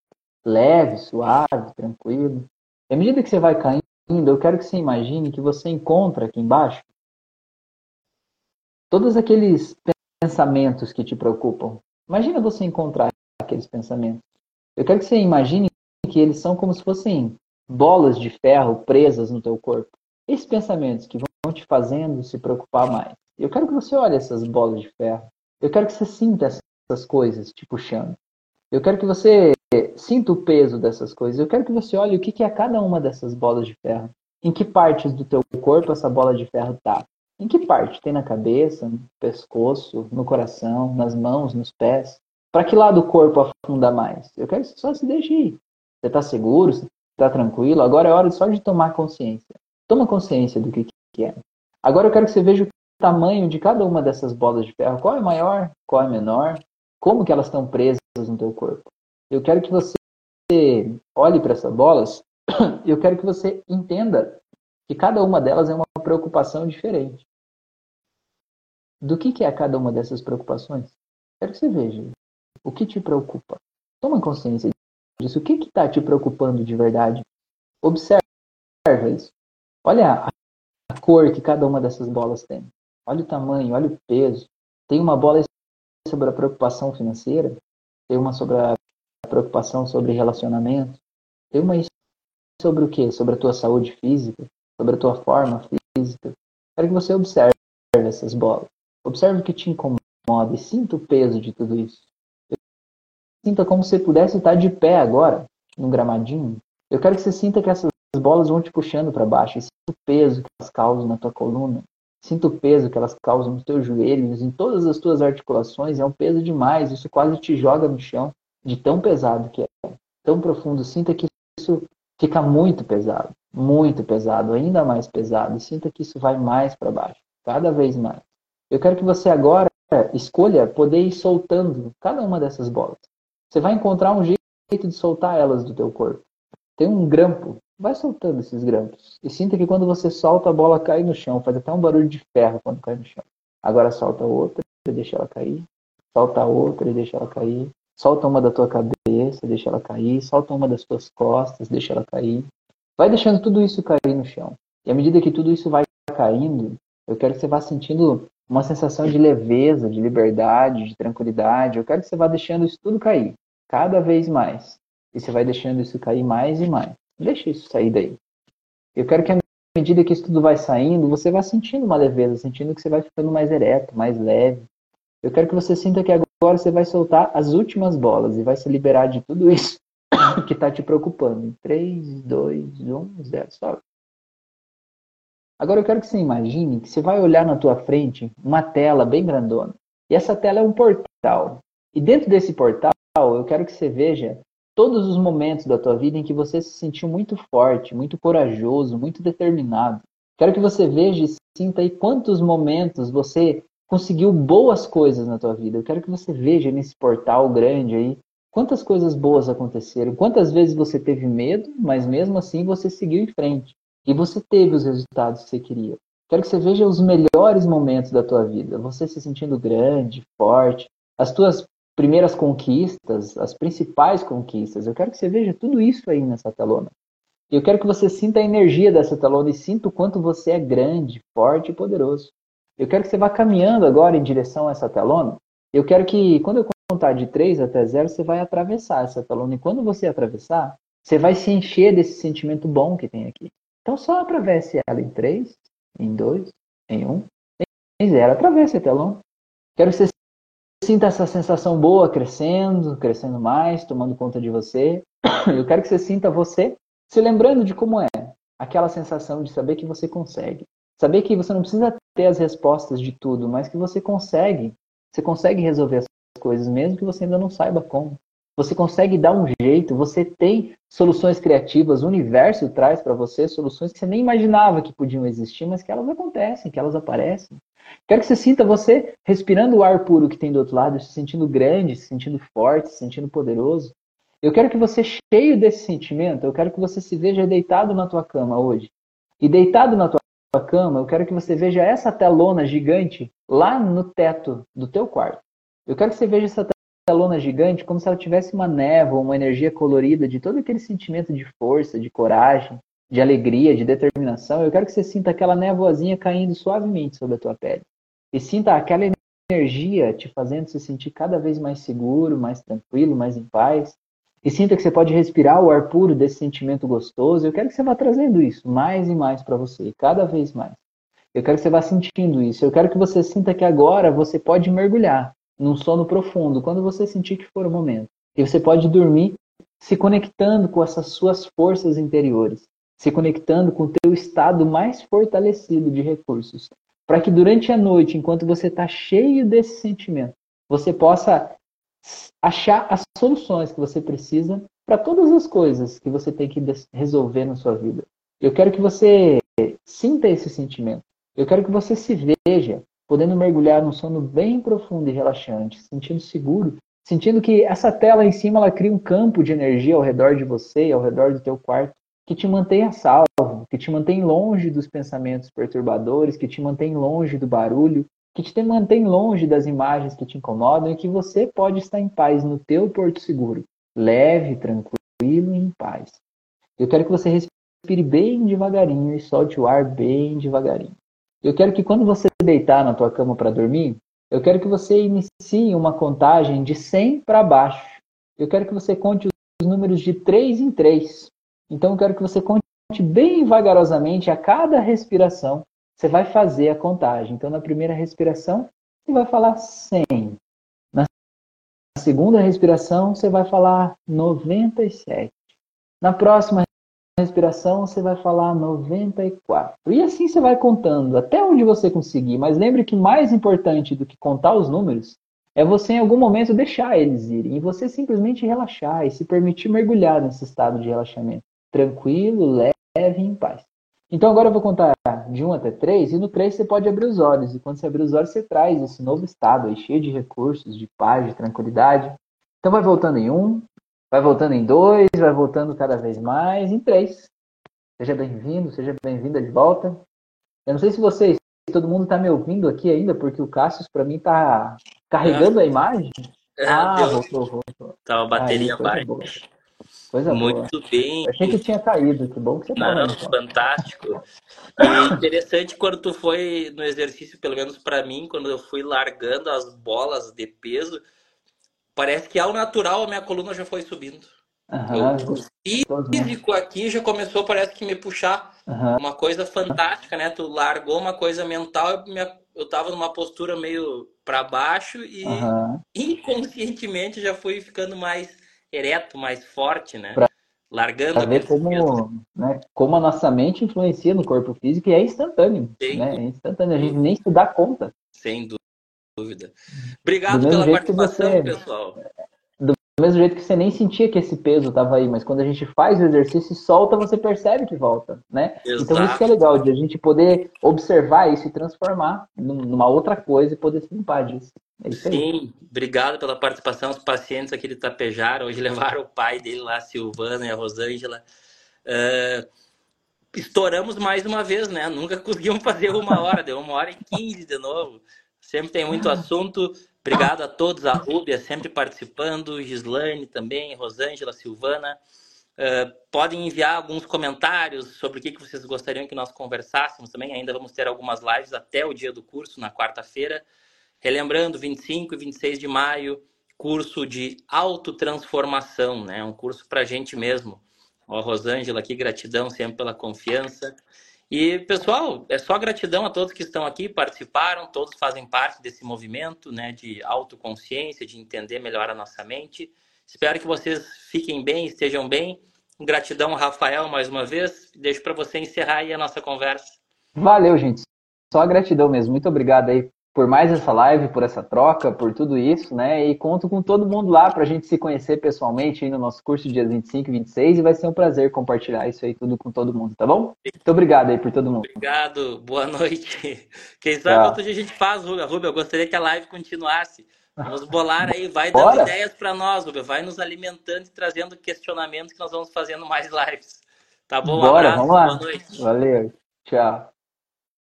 leve, suave, tranquilo. E à medida que você vai caindo, eu quero que você imagine que você encontra aqui embaixo todos aqueles pensamentos que te preocupam. Imagina você encontrar aqueles pensamentos. Eu quero que você imagine que eles são como se fossem bolas de ferro presas no teu corpo. Esses pensamentos que vão te fazendo se preocupar mais. Eu quero que você olhe essas bolas de ferro. Eu quero que você sinta essas coisas te puxando. Eu quero que você sinta o peso dessas coisas. Eu quero que você olhe o que é cada uma dessas bolas de ferro. Em que partes do teu corpo essa bola de ferro está? Em que parte? Tem na cabeça, no pescoço, no coração, nas mãos, nos pés? Para que lado do corpo afunda mais? Eu quero que você só se deixe ir. Você está seguro? Você está tranquilo? Agora é hora só de tomar consciência. Toma consciência do que é. Agora eu quero que você veja o tamanho de cada uma dessas bolas de ferro. Qual é maior? Qual é menor? Como que elas estão presas no teu corpo? Eu quero que você olhe para essas bolas. Eu quero que você entenda que cada uma delas é uma preocupação diferente. Do que é cada uma dessas preocupações? Quero que você veja o que te preocupa. Toma consciência disso. O que está te preocupando de verdade? Observa isso. Olha a cor que cada uma dessas bolas tem. Olha o tamanho, olha o peso. Tem uma bola sobre a preocupação financeira, tem uma sobre a preocupação sobre relacionamento, tem uma sobre o quê? Sobre a tua saúde física, sobre a tua forma física. Quero que você observe essas bolas. Observe o que te incomoda e sinta o peso de tudo isso. Sinta como se você pudesse estar de pé agora, num gramadinho. Eu quero que você sinta que essas bolas vão te puxando para baixo. E sinta o peso que elas causam na tua coluna. Sinta o peso que elas causam nos teus joelhos, em todas as tuas articulações. É um peso demais. Isso quase te joga no chão, de tão pesado que é. Tão profundo. Sinta que isso fica muito pesado, ainda mais pesado. E sinta que isso vai mais para baixo, cada vez mais. Eu quero que você agora escolha poder ir soltando cada uma dessas bolas. Você vai encontrar um jeito de soltar elas do teu corpo. Tem um grampo. Vai soltando esses grampos. E sinta que quando você solta, a bola cai no chão. Faz até um barulho de ferro quando cai no chão. Agora solta outra e deixa ela cair. Solta outra e deixa ela cair. Solta uma da tua cabeça, deixa ela cair. Solta uma das tuas costas, deixa ela cair. Vai deixando tudo isso cair no chão. E à medida que tudo isso vai caindo, eu quero que você vá sentindo uma sensação de leveza, de liberdade, de tranquilidade. Eu quero que você vá deixando isso tudo cair, cada vez mais. E você vai deixando isso cair mais e mais. Deixa isso sair daí. Eu quero que à medida que isso tudo vai saindo, você vá sentindo uma leveza, sentindo que você vai ficando mais ereto, mais leve. Eu quero que você sinta que agora você vai soltar as últimas bolas e vai se liberar de tudo isso que está te preocupando. Em 3, 2, 1, 0. Sobe. Agora eu quero que você imagine que você vai olhar na tua frente uma tela bem grandona. E essa tela é um portal. E dentro desse portal, eu quero que você veja todos os momentos da tua vida em que você se sentiu muito forte, muito corajoso, muito determinado. Quero que você veja e sinta aí quantos momentos você conseguiu boas coisas na tua vida. Eu quero que você veja nesse portal grande aí quantas coisas boas aconteceram, quantas vezes você teve medo, mas mesmo assim você seguiu em frente. E você teve os resultados que você queria. Quero que você veja os melhores momentos da tua vida. Você se sentindo grande, forte, as tuas primeiras conquistas, as principais conquistas. Eu quero que você veja tudo isso aí nessa telona. Eu quero que você sinta a energia dessa telona e sinta o quanto você é grande, forte e poderoso. Eu quero que você vá caminhando agora em direção a essa telona. Eu quero que, quando eu contar de 3 até 0, você vai atravessar essa telona. E quando você atravessar, você vai se encher desse sentimento bom que tem aqui. Então só atravesse ela em 3, em 2, em 1, em 0. Atravesse a telona. Quero que você sinta essa sensação boa crescendo, crescendo mais, tomando conta de você. Eu quero que você sinta você se lembrando de como é aquela sensação de saber que você consegue. Saber que você não precisa ter as respostas de tudo, mas que você consegue. Você consegue resolver as coisas, mesmo que você ainda não saiba como. Você consegue dar um jeito, você tem soluções criativas, o universo traz para você soluções que você nem imaginava que podiam existir, mas que elas acontecem, que elas aparecem. Quero que você sinta você respirando o ar puro que tem do outro lado, se sentindo grande, se sentindo forte, se sentindo poderoso. Eu quero que você, cheio desse sentimento, eu quero que você se veja deitado na tua cama hoje. E deitado na tua cama, eu quero que você veja essa telona gigante lá no teto do teu quarto. Eu quero que você veja essa telona gigante, como se ela tivesse uma névoa, uma energia colorida de todo aquele sentimento de força, de coragem, de alegria, de determinação. Eu quero que você sinta aquela névoazinha caindo suavemente sobre a tua pele. E sinta aquela energia te fazendo se sentir cada vez mais seguro, mais tranquilo, mais em paz. E sinta que você pode respirar o ar puro desse sentimento gostoso. Eu quero que você vá trazendo isso mais e mais para você, cada vez mais. Eu quero que você vá sentindo isso. Eu quero que você sinta que agora você pode mergulhar num sono profundo, quando você sentir que for o momento. E você pode dormir se conectando com essas suas forças interiores, se conectando com o teu estado mais fortalecido de recursos, para que durante a noite, enquanto você está cheio desse sentimento, você possa achar as soluções que você precisa para todas as coisas que você tem que resolver na sua vida. Eu quero que você sinta esse sentimento. Eu quero que você se veja podendo mergulhar num sono bem profundo e relaxante, sentindo seguro, sentindo que essa tela em cima ela cria um campo de energia ao redor de você, ao redor do teu quarto, que te mantém a salvo, que te mantém longe dos pensamentos perturbadores, que te mantém longe do barulho, que te mantém longe das imagens que te incomodam e que você pode estar em paz no teu porto seguro, leve, tranquilo e em paz. Eu quero que você respire bem devagarinho e solte o ar bem devagarinho. Eu quero que quando você deitar na tua cama para dormir, eu quero que você inicie uma contagem de 100 para baixo. Eu quero que você conte os números de 3 em 3. Então eu quero que você conte bem vagarosamente a cada respiração. Você vai fazer a contagem. Então na primeira respiração, você vai falar 100. Na segunda respiração, você vai falar 97. Na próxima respiração, você vai falar 94. E assim você vai contando, até onde você conseguir. Mas lembre que mais importante do que contar os números é você, em algum momento, deixar eles irem. E você simplesmente relaxar e se permitir mergulhar nesse estado de relaxamento. Tranquilo, leve e em paz. Então agora eu vou contar de 1 até 3. E no 3 você pode abrir os olhos. E quando você abrir os olhos, você traz esse novo estado aí, cheio de recursos, de paz, de tranquilidade. Então vai voltando em 1. Vai voltando em 2, vai voltando cada vez mais em 3. Seja bem-vindo, seja bem-vinda de volta. Eu não sei se vocês, todo mundo está me ouvindo aqui ainda, porque o Cassius para mim está carregando a imagem. Voltou. Tava a Aí, bateria coisa baixa. boa. Coisa boa. Muito bem. Eu achei que tinha caído, que bom que você estava Não, aí. Então. fantástico. E interessante quando tu foi no exercício, pelo menos para mim, quando eu fui largando as bolas de peso, parece que ao natural a minha coluna já foi subindo. Aham, O gostoso, né? físico aqui já começou, parece que me puxar. Aham, Uma coisa fantástica, né? Tu largou uma coisa mental, eu tava numa postura meio para baixo e aham. inconscientemente já fui ficando mais ereto, mais forte, né? Para Largando ver aqueles pesos. como, né, como a nossa mente influencia no corpo físico e é instantâneo, Sem né? É instantâneo, a gente dúvida. nem se dá conta. Sem dúvida. Do Obrigado mesmo pela jeito que participação, você pessoal. Do mesmo jeito que você nem sentia que esse peso estava aí, mas quando a gente faz o exercício e solta, você percebe que volta, né? Então isso que é Exato. legal, de a gente poder observar isso e transformar numa outra coisa e poder se limpar disso. É isso aí. Sim, obrigado pela participação. Os pacientes aqui de Tapejara hoje levaram o pai dele lá, a Silvana e a Rosângela. Estouramos mais uma vez, né? Nunca conseguimos fazer 1 hora, deu 1h15 de novo. Sempre tem muito assunto. Obrigado a todos, a Rúbia sempre participando, Gislaine também, Rosângela, Silvana. Podem enviar alguns comentários sobre o que vocês gostariam que nós conversássemos também. Ainda vamos ter algumas lives até o dia do curso, na quarta-feira. Relembrando, 25 e 26 de maio, curso de autotransformação, né? Um curso para a gente mesmo. Ó, Rosângela aqui, gratidão sempre pela confiança. E, pessoal, é só gratidão a todos que estão aqui, participaram, todos fazem parte desse movimento, né, de autoconsciência, de entender melhor a nossa mente. Espero que vocês fiquem bem, estejam bem. Gratidão, Rafael, mais uma vez. Deixo para você encerrar aí a nossa conversa. Valeu, gente. Só a gratidão mesmo. Muito obrigado aí por mais essa live, por essa troca, por tudo isso, né? E conto com todo mundo lá para a gente se conhecer pessoalmente aí no nosso curso dias 25 e 26 e vai ser um prazer compartilhar isso aí tudo com todo mundo, tá bom? Muito obrigado aí por todo mundo. Obrigado, boa noite. Quem sabe outro Tchau. dia a gente faz, Rubia. Rubia, eu gostaria que a live continuasse. Vamos bolar aí, vai dando Bora? ideias para nós, Rubia. Vai nos alimentando e trazendo questionamentos que nós vamos fazendo mais lives. Tá bom? Um Bora, vamos abraço, boa lá. noite. Valeu. Tchau.